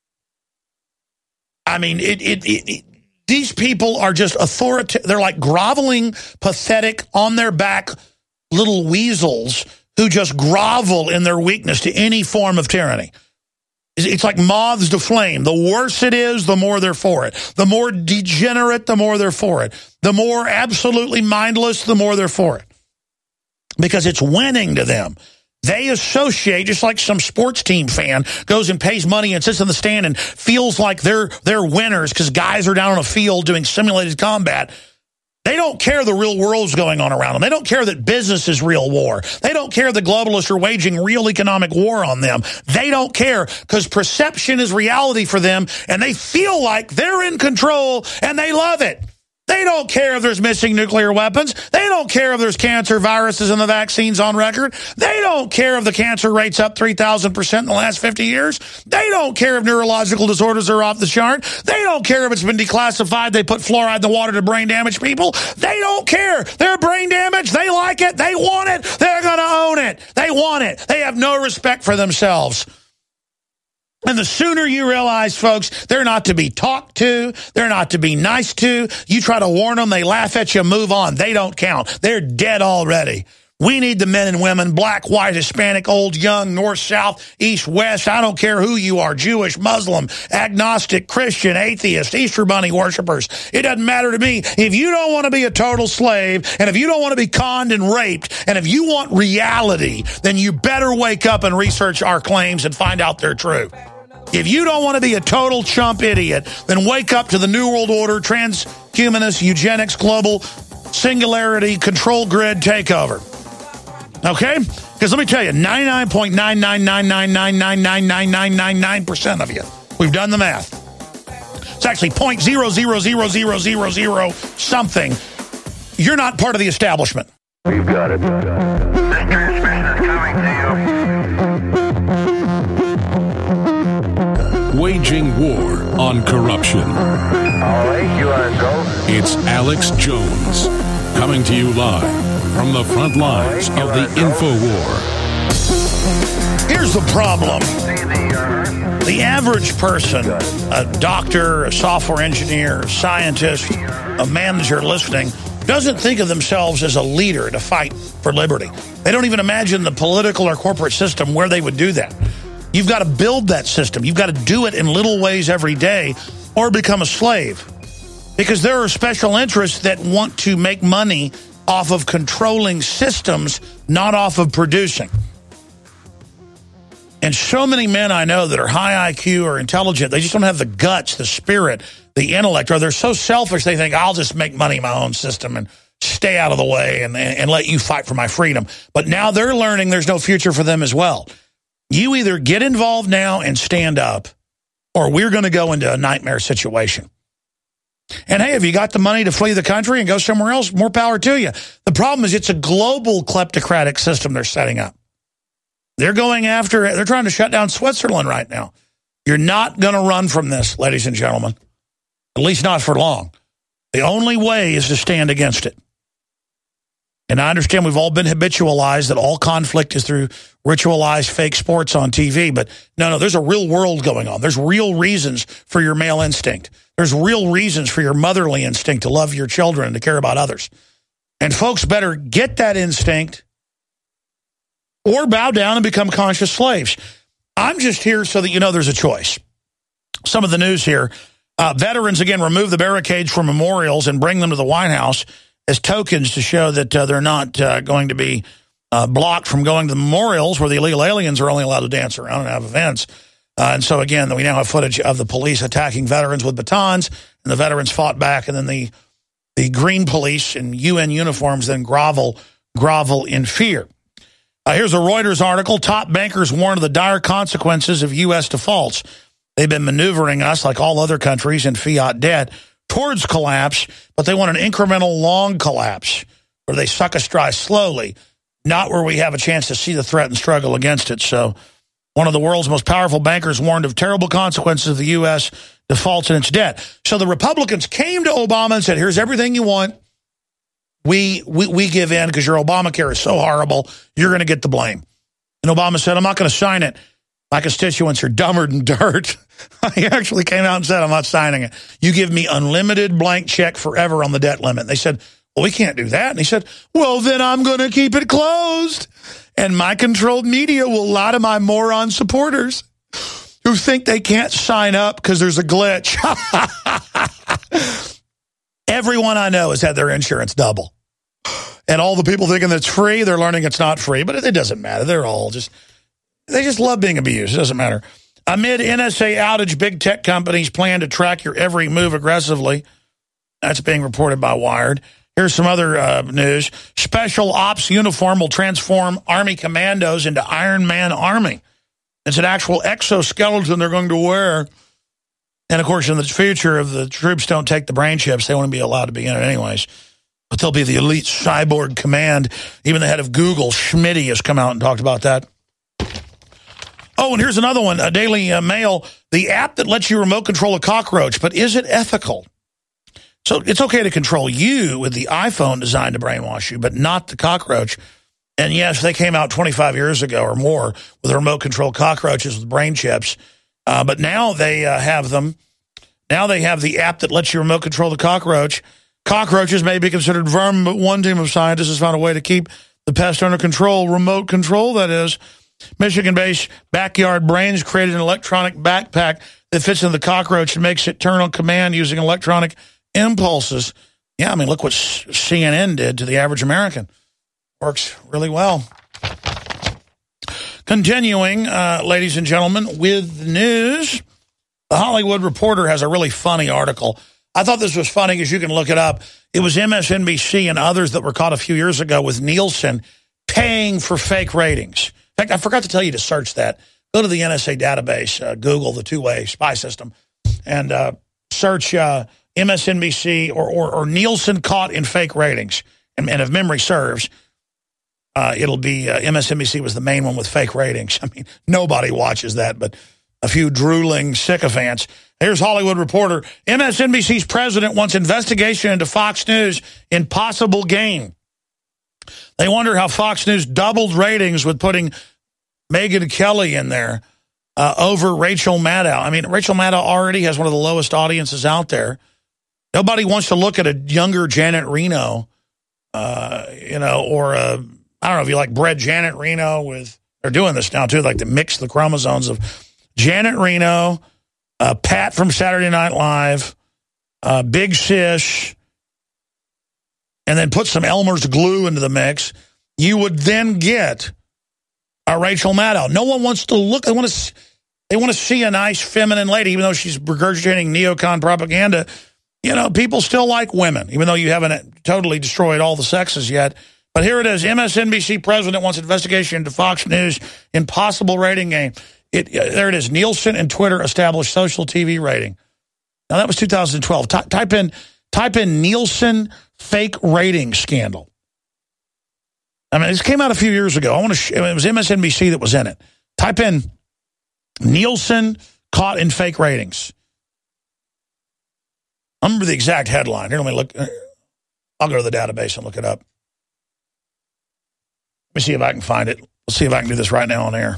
I mean, it, it, it, it these people are just authoritative. They're like groveling, pathetic, on their back little weasels who just grovel in their weakness to any form of tyranny. It's like moths to flame. The worse it is, the more they're for it. The more degenerate, the more they're for it. The more absolutely mindless, the more they're for it. Because it's winning to them. They associate, just like some sports team fan goes and pays money and sits in the stand and feels like they're, they're winners because guys are down on a field doing simulated combat. They don't care the real world's going on around them. They don't care that business is real war. They don't care the globalists are waging real economic war on them. They don't care because perception is reality for them, and they feel like they're in control, and they love it. They don't care if there's missing nuclear weapons. They don't care if there's cancer viruses and the vaccines on record. They don't care if the cancer rate's up three thousand percent in the last fifty years. They don't care if neurological disorders are off the chart. They don't care if it's been declassified. They put fluoride in the water to brain damage people. They don't care. They're brain damaged. They like it. They want it. They're going to own it. They want it. They have no respect for themselves. And the sooner you realize, folks, they're not to be talked to, they're not to be nice to, you try to warn them, they laugh at you, move on. They don't count. They're dead already. We need the men and women, black, white, Hispanic, old, young, north, south, east, west. I don't care who you are, Jewish, Muslim, agnostic, Christian, atheist, Easter Bunny worshipers. It doesn't matter to me. If you don't want to be a total slave, and if you don't want to be conned and raped, and if you want reality, then you better wake up and research our claims and find out they're true. If you don't want to be a total chump idiot, then wake up to the New World Order, transhumanist, eugenics, global singularity, control grid takeover. Okay? Because let me tell you, ninety-nine point nine nine nine nine nine nine nine nine nine nine nine percent of you, we've done the math. It's actually zero point zero zero zero zero zero zero something. You're not part of the establishment. We've got it. This transmission is coming to you. Waging war on corruption. All right, you are go. It's Alex Jones, coming to you live from the front lines of the InfoWar. Here's the problem. The average person, a doctor, a software engineer, a scientist, a manager listening, doesn't think of themselves as a leader to fight for liberty. They don't even imagine the political or corporate system where they would do that. You've got to build that system. You've got to do it in little ways every day or become a slave. Because there are special interests that want to make money off of controlling systems, not off of producing. And so many men I know that are high I Q or intelligent, they just don't have the guts, the spirit, the intellect, or they're so selfish they think, I'll just make money in my own system and stay out of the way and, and, and let you fight for my freedom. But now they're learning there's no future for them as well. You either get involved now and stand up, or we're going to go into a nightmare situation. And hey, if you got the money to flee the country and go somewhere else, more power to you. The problem is it's a global kleptocratic system they're setting up. They're going after it. They're trying to shut down Switzerland right now. You're not going to run from this, ladies and gentlemen, at least not for long. The only way is to stand against it. And I understand we've all been habitualized that all conflict is through ritualized fake sports on T V, but no, no, there's a real world going on. There's real reasons for your male instinct. There's real reasons for your motherly instinct to love your children and to care about others. And folks better get that instinct or bow down and become conscious slaves. I'm just here so that you know there's a choice. Some of the news here. Uh, veterans, again, remove the barricades from memorials and bring them to the White House as tokens to show that uh, they're not uh, going to be uh, blocked from going to the memorials where the illegal aliens are only allowed to dance around and have events. Uh, and so, again, we now have footage of the police attacking veterans with batons, and the veterans fought back, and then the the green police in U N uniforms then grovel, grovel in fear. Uh, here's a Reuters article. Top bankers warn of the dire consequences of U S defaults. They've been maneuvering us, like all other countries, in fiat debt towards collapse, but they want an incremental long collapse where they suck us dry slowly, not where we have a chance to see the threat and struggle against it. So one of the world's most powerful bankers warned of terrible consequences of the U S defaults in its debt. So the Republicans came to Obama and said, here's everything you want. We, we, we give in because your Obamacare is so horrible, you're going to get the blame. And Obama said, I'm not going to sign it. My constituents are dumber than dirt. He actually came out and said, I'm not signing it. You give me unlimited blank check forever on the debt limit. They said, well, we can't do that. And he said, well, then I'm going to keep it closed. And my controlled media will lie to my moron supporters who think they can't sign up because there's a glitch. Everyone I know has had their insurance double. And all the people thinking that it's free, they're learning it's not free. But it doesn't matter. They're all just... They just love being abused. It doesn't matter. Amid N S A outage, big tech companies plan to track your every move aggressively. That's being reported by Wired. Here's some other uh, news. Special Ops uniform will transform Army commandos into Iron Man Army. It's an actual exoskeleton they're going to wear. And, of course, in the future, if the troops don't take the brain chips, they won't be allowed to be in it anyways. But they'll be the elite cyborg command. Even the head of Google, Schmitty, has come out and talked about that. Oh, and here's another one, a Daily uh, Mail, the app that lets you remote control a cockroach, but is it ethical? So it's okay to control you with the iPhone designed to brainwash you, but not the cockroach. And yes, they came out twenty-five years ago or more with remote control cockroaches with brain chips. Uh, but now they uh, have them. Now they have the app that lets you remote control the cockroach. Cockroaches may be considered vermin, but one team of scientists has found a way to keep the pest under control, remote control, that is. Michigan-based Backyard Brains created an electronic backpack that fits into the cockroach and makes it turn on command using electronic impulses. Yeah, I mean, look what C N N did to the average American. Works really well. Continuing, uh, ladies and gentlemen, with the news, The Hollywood Reporter has a really funny article. I thought this was funny because you can look it up. It was M S N B C and others that were caught a few years ago with Nielsen paying for fake ratings. In fact, I forgot to tell you to search that. Go to the N S A database, uh, Google the two-way spy system, and uh, search uh, M S N B C or, or, or Nielsen caught in fake ratings. And, and if memory serves, uh, it'll be uh, M S N B C was the main one with fake ratings. I mean, nobody watches that, but a few drooling sycophants. Here's Hollywood Reporter. M S N B C's president wants investigation into Fox News in possible gain. They wonder how Fox News doubled ratings with putting Megyn Kelly in there uh, over Rachel Maddow. I mean, Rachel Maddow already has one of the lowest audiences out there. Nobody wants to look at a younger Janet Reno, uh, you know, or a, I don't know if you like bred Janet Reno with, they're doing this now too, like to mix the chromosomes of Janet Reno, uh, Pat from Saturday Night Live, uh, Big Sis, and then put some Elmer's glue into the mix. You would then get a Rachel Maddow. No one wants to look. They want to. They want to see a nice feminine lady, even though she's regurgitating neocon propaganda. You know, people still like women, even though you haven't totally destroyed all the sexes yet. But here it is. M S N B C president wants investigation into Fox News in possible rating game. It, there it is. Nielsen and Twitter established social T V rating. Now, that was two thousand twelve. Ty- type in type in Nielsen fake rating scandal. I mean, this came out a few years ago. I want to. Sh- it was M S N B C that was in it. Type in Nielsen caught in fake ratings. I remember the exact headline. Here, let me look. I'll go to the database and look it up. Let me see if I can find it. Let's see if I can do this right now on air.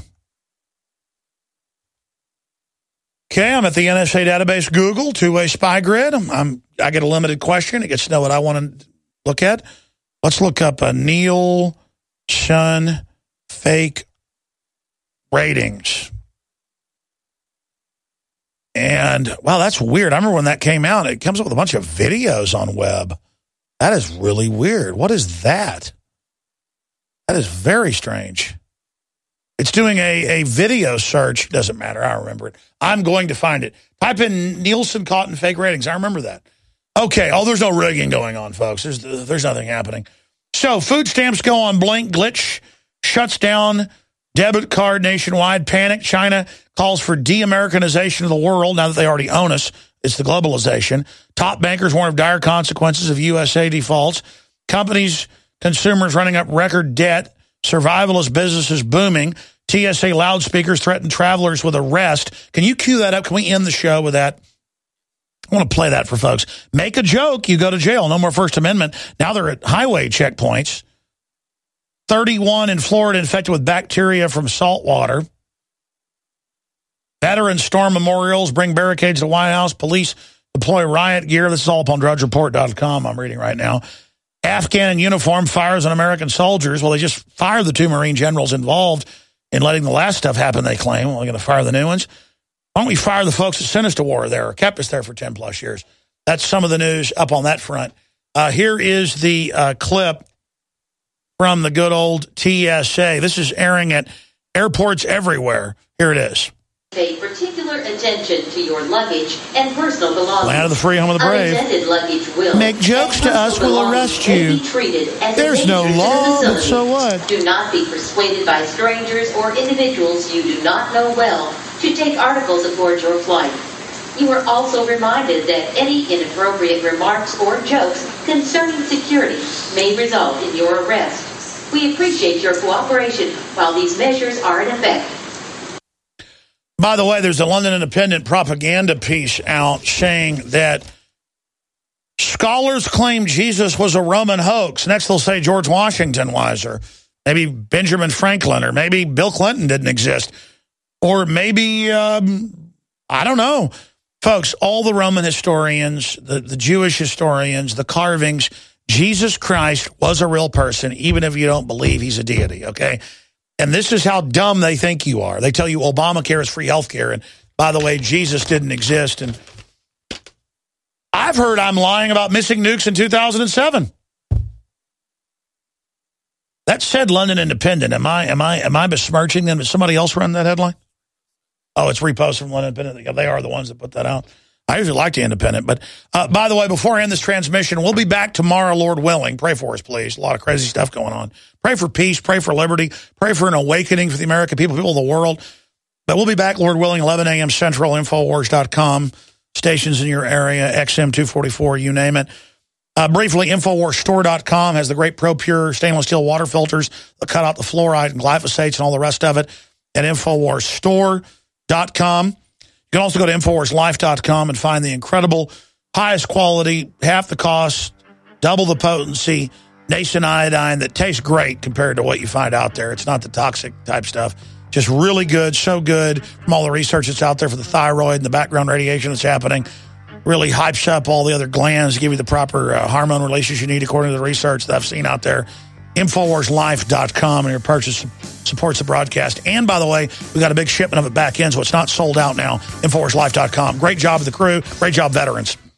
Okay, I'm at the N S A database, Google, two-way spy grid. I'm, I'm, I get a limited question. It gets to know what I want to look at. Let's look up a Nielsen fake ratings. And, wow, that's weird. I remember when that came out. It comes up with a bunch of videos on web. That is really weird. What is that? That is very strange. It's doing a, a video search. Doesn't matter. I remember it. I'm going to find it. Type in Nielsen caught in fake ratings. I remember that. Okay. Oh, there's no rigging going on, folks. There's, there's nothing happening. So food stamps go on blink. Glitch shuts down debit card nationwide. Panic. China calls for de-Americanization of the world now that they already own us. It's the globalization. Top bankers warn of dire consequences of U S A defaults. Companies, consumers running up record debt. Survivalist businesses booming. T S A loudspeakers threaten travelers with arrest. Can you cue that up? Can we end the show with that? I want to play that for folks. Make a joke, you go to jail. No more First Amendment. Now they're at highway checkpoints. thirty-one in Florida infected with bacteria from salt water. Veterans storm memorials, bring barricades to White House. Police deploy riot gear. This is all up on drudge report dot com. I'm reading right now. Afghan in uniform fires on American soldiers. Well, they just fired the two Marine generals involved in letting the last stuff happen, they claim. Well, they're going to fire the new ones. Why don't we fire the folks that sent us to war there or kept us there for ten plus years? That's some of the news up on that front. Uh, here is the uh, clip from the good old T S A. This is airing at airports everywhere. Here it is. Pay particular attention to your luggage and personal belongings. Land of the free, home of the brave. Unattended luggage will. Make jokes to us, we'll arrest you. There's no law, but so what? Do not be persuaded by strangers or individuals you do not know well to take articles aboard your flight. You are also reminded that any inappropriate remarks or jokes concerning security may result in your arrest. We appreciate your cooperation while these measures are in effect. By the way, there's a London Independent propaganda piece out saying that scholars claim Jesus was a Roman hoax. Next they'll say George Washington was, or maybe Benjamin Franklin, or maybe Bill Clinton didn't exist. Or maybe, um, I don't know. Folks, all the Roman historians, the, the Jewish historians, the carvings, Jesus Christ was a real person, even if you don't believe he's a deity, okay? And this is how dumb they think you are. They tell you Obamacare is free health care. And by the way, Jesus didn't exist. And I've heard I'm lying about missing nukes in two thousand seven. That said London Independent. Am I am I am I besmirching them? Did somebody else run that headline? Oh, it's reposted from London Independent. They are the ones that put that out. I usually like the Independent. But uh, by the way, before I end this transmission, we'll be back tomorrow, Lord willing. Pray for us, please. A lot of crazy stuff going on. Pray for peace. Pray for liberty. Pray for an awakening for the American people, people of the world. But we'll be back, Lord willing, eleven a.m. Central, Infowars dot com. Stations in your area, X M two forty-four, you name it. Uh, briefly, Infowars Store dot com has the great ProPure stainless steel water filters that cut out the fluoride and glyphosates and all the rest of it at Infowars Store dot com. You can also go to Infowars Life dot com and find the incredible, highest quality, half the cost, double the potency, Nason iodine that tastes great compared to what you find out there. It's not the toxic type stuff. Just really good, so good from all the research that's out there for the thyroid and the background radiation that's happening. Really hypes up all the other glands, give you the proper uh, hormone releases you need according to the research that I've seen out there. Infowars Life dot com, and your purchase supports the broadcast. And by the way, we got a big shipment of it back in, so it's not sold out now. Infowars Life dot com. Great job of the crew. Great job, veterans.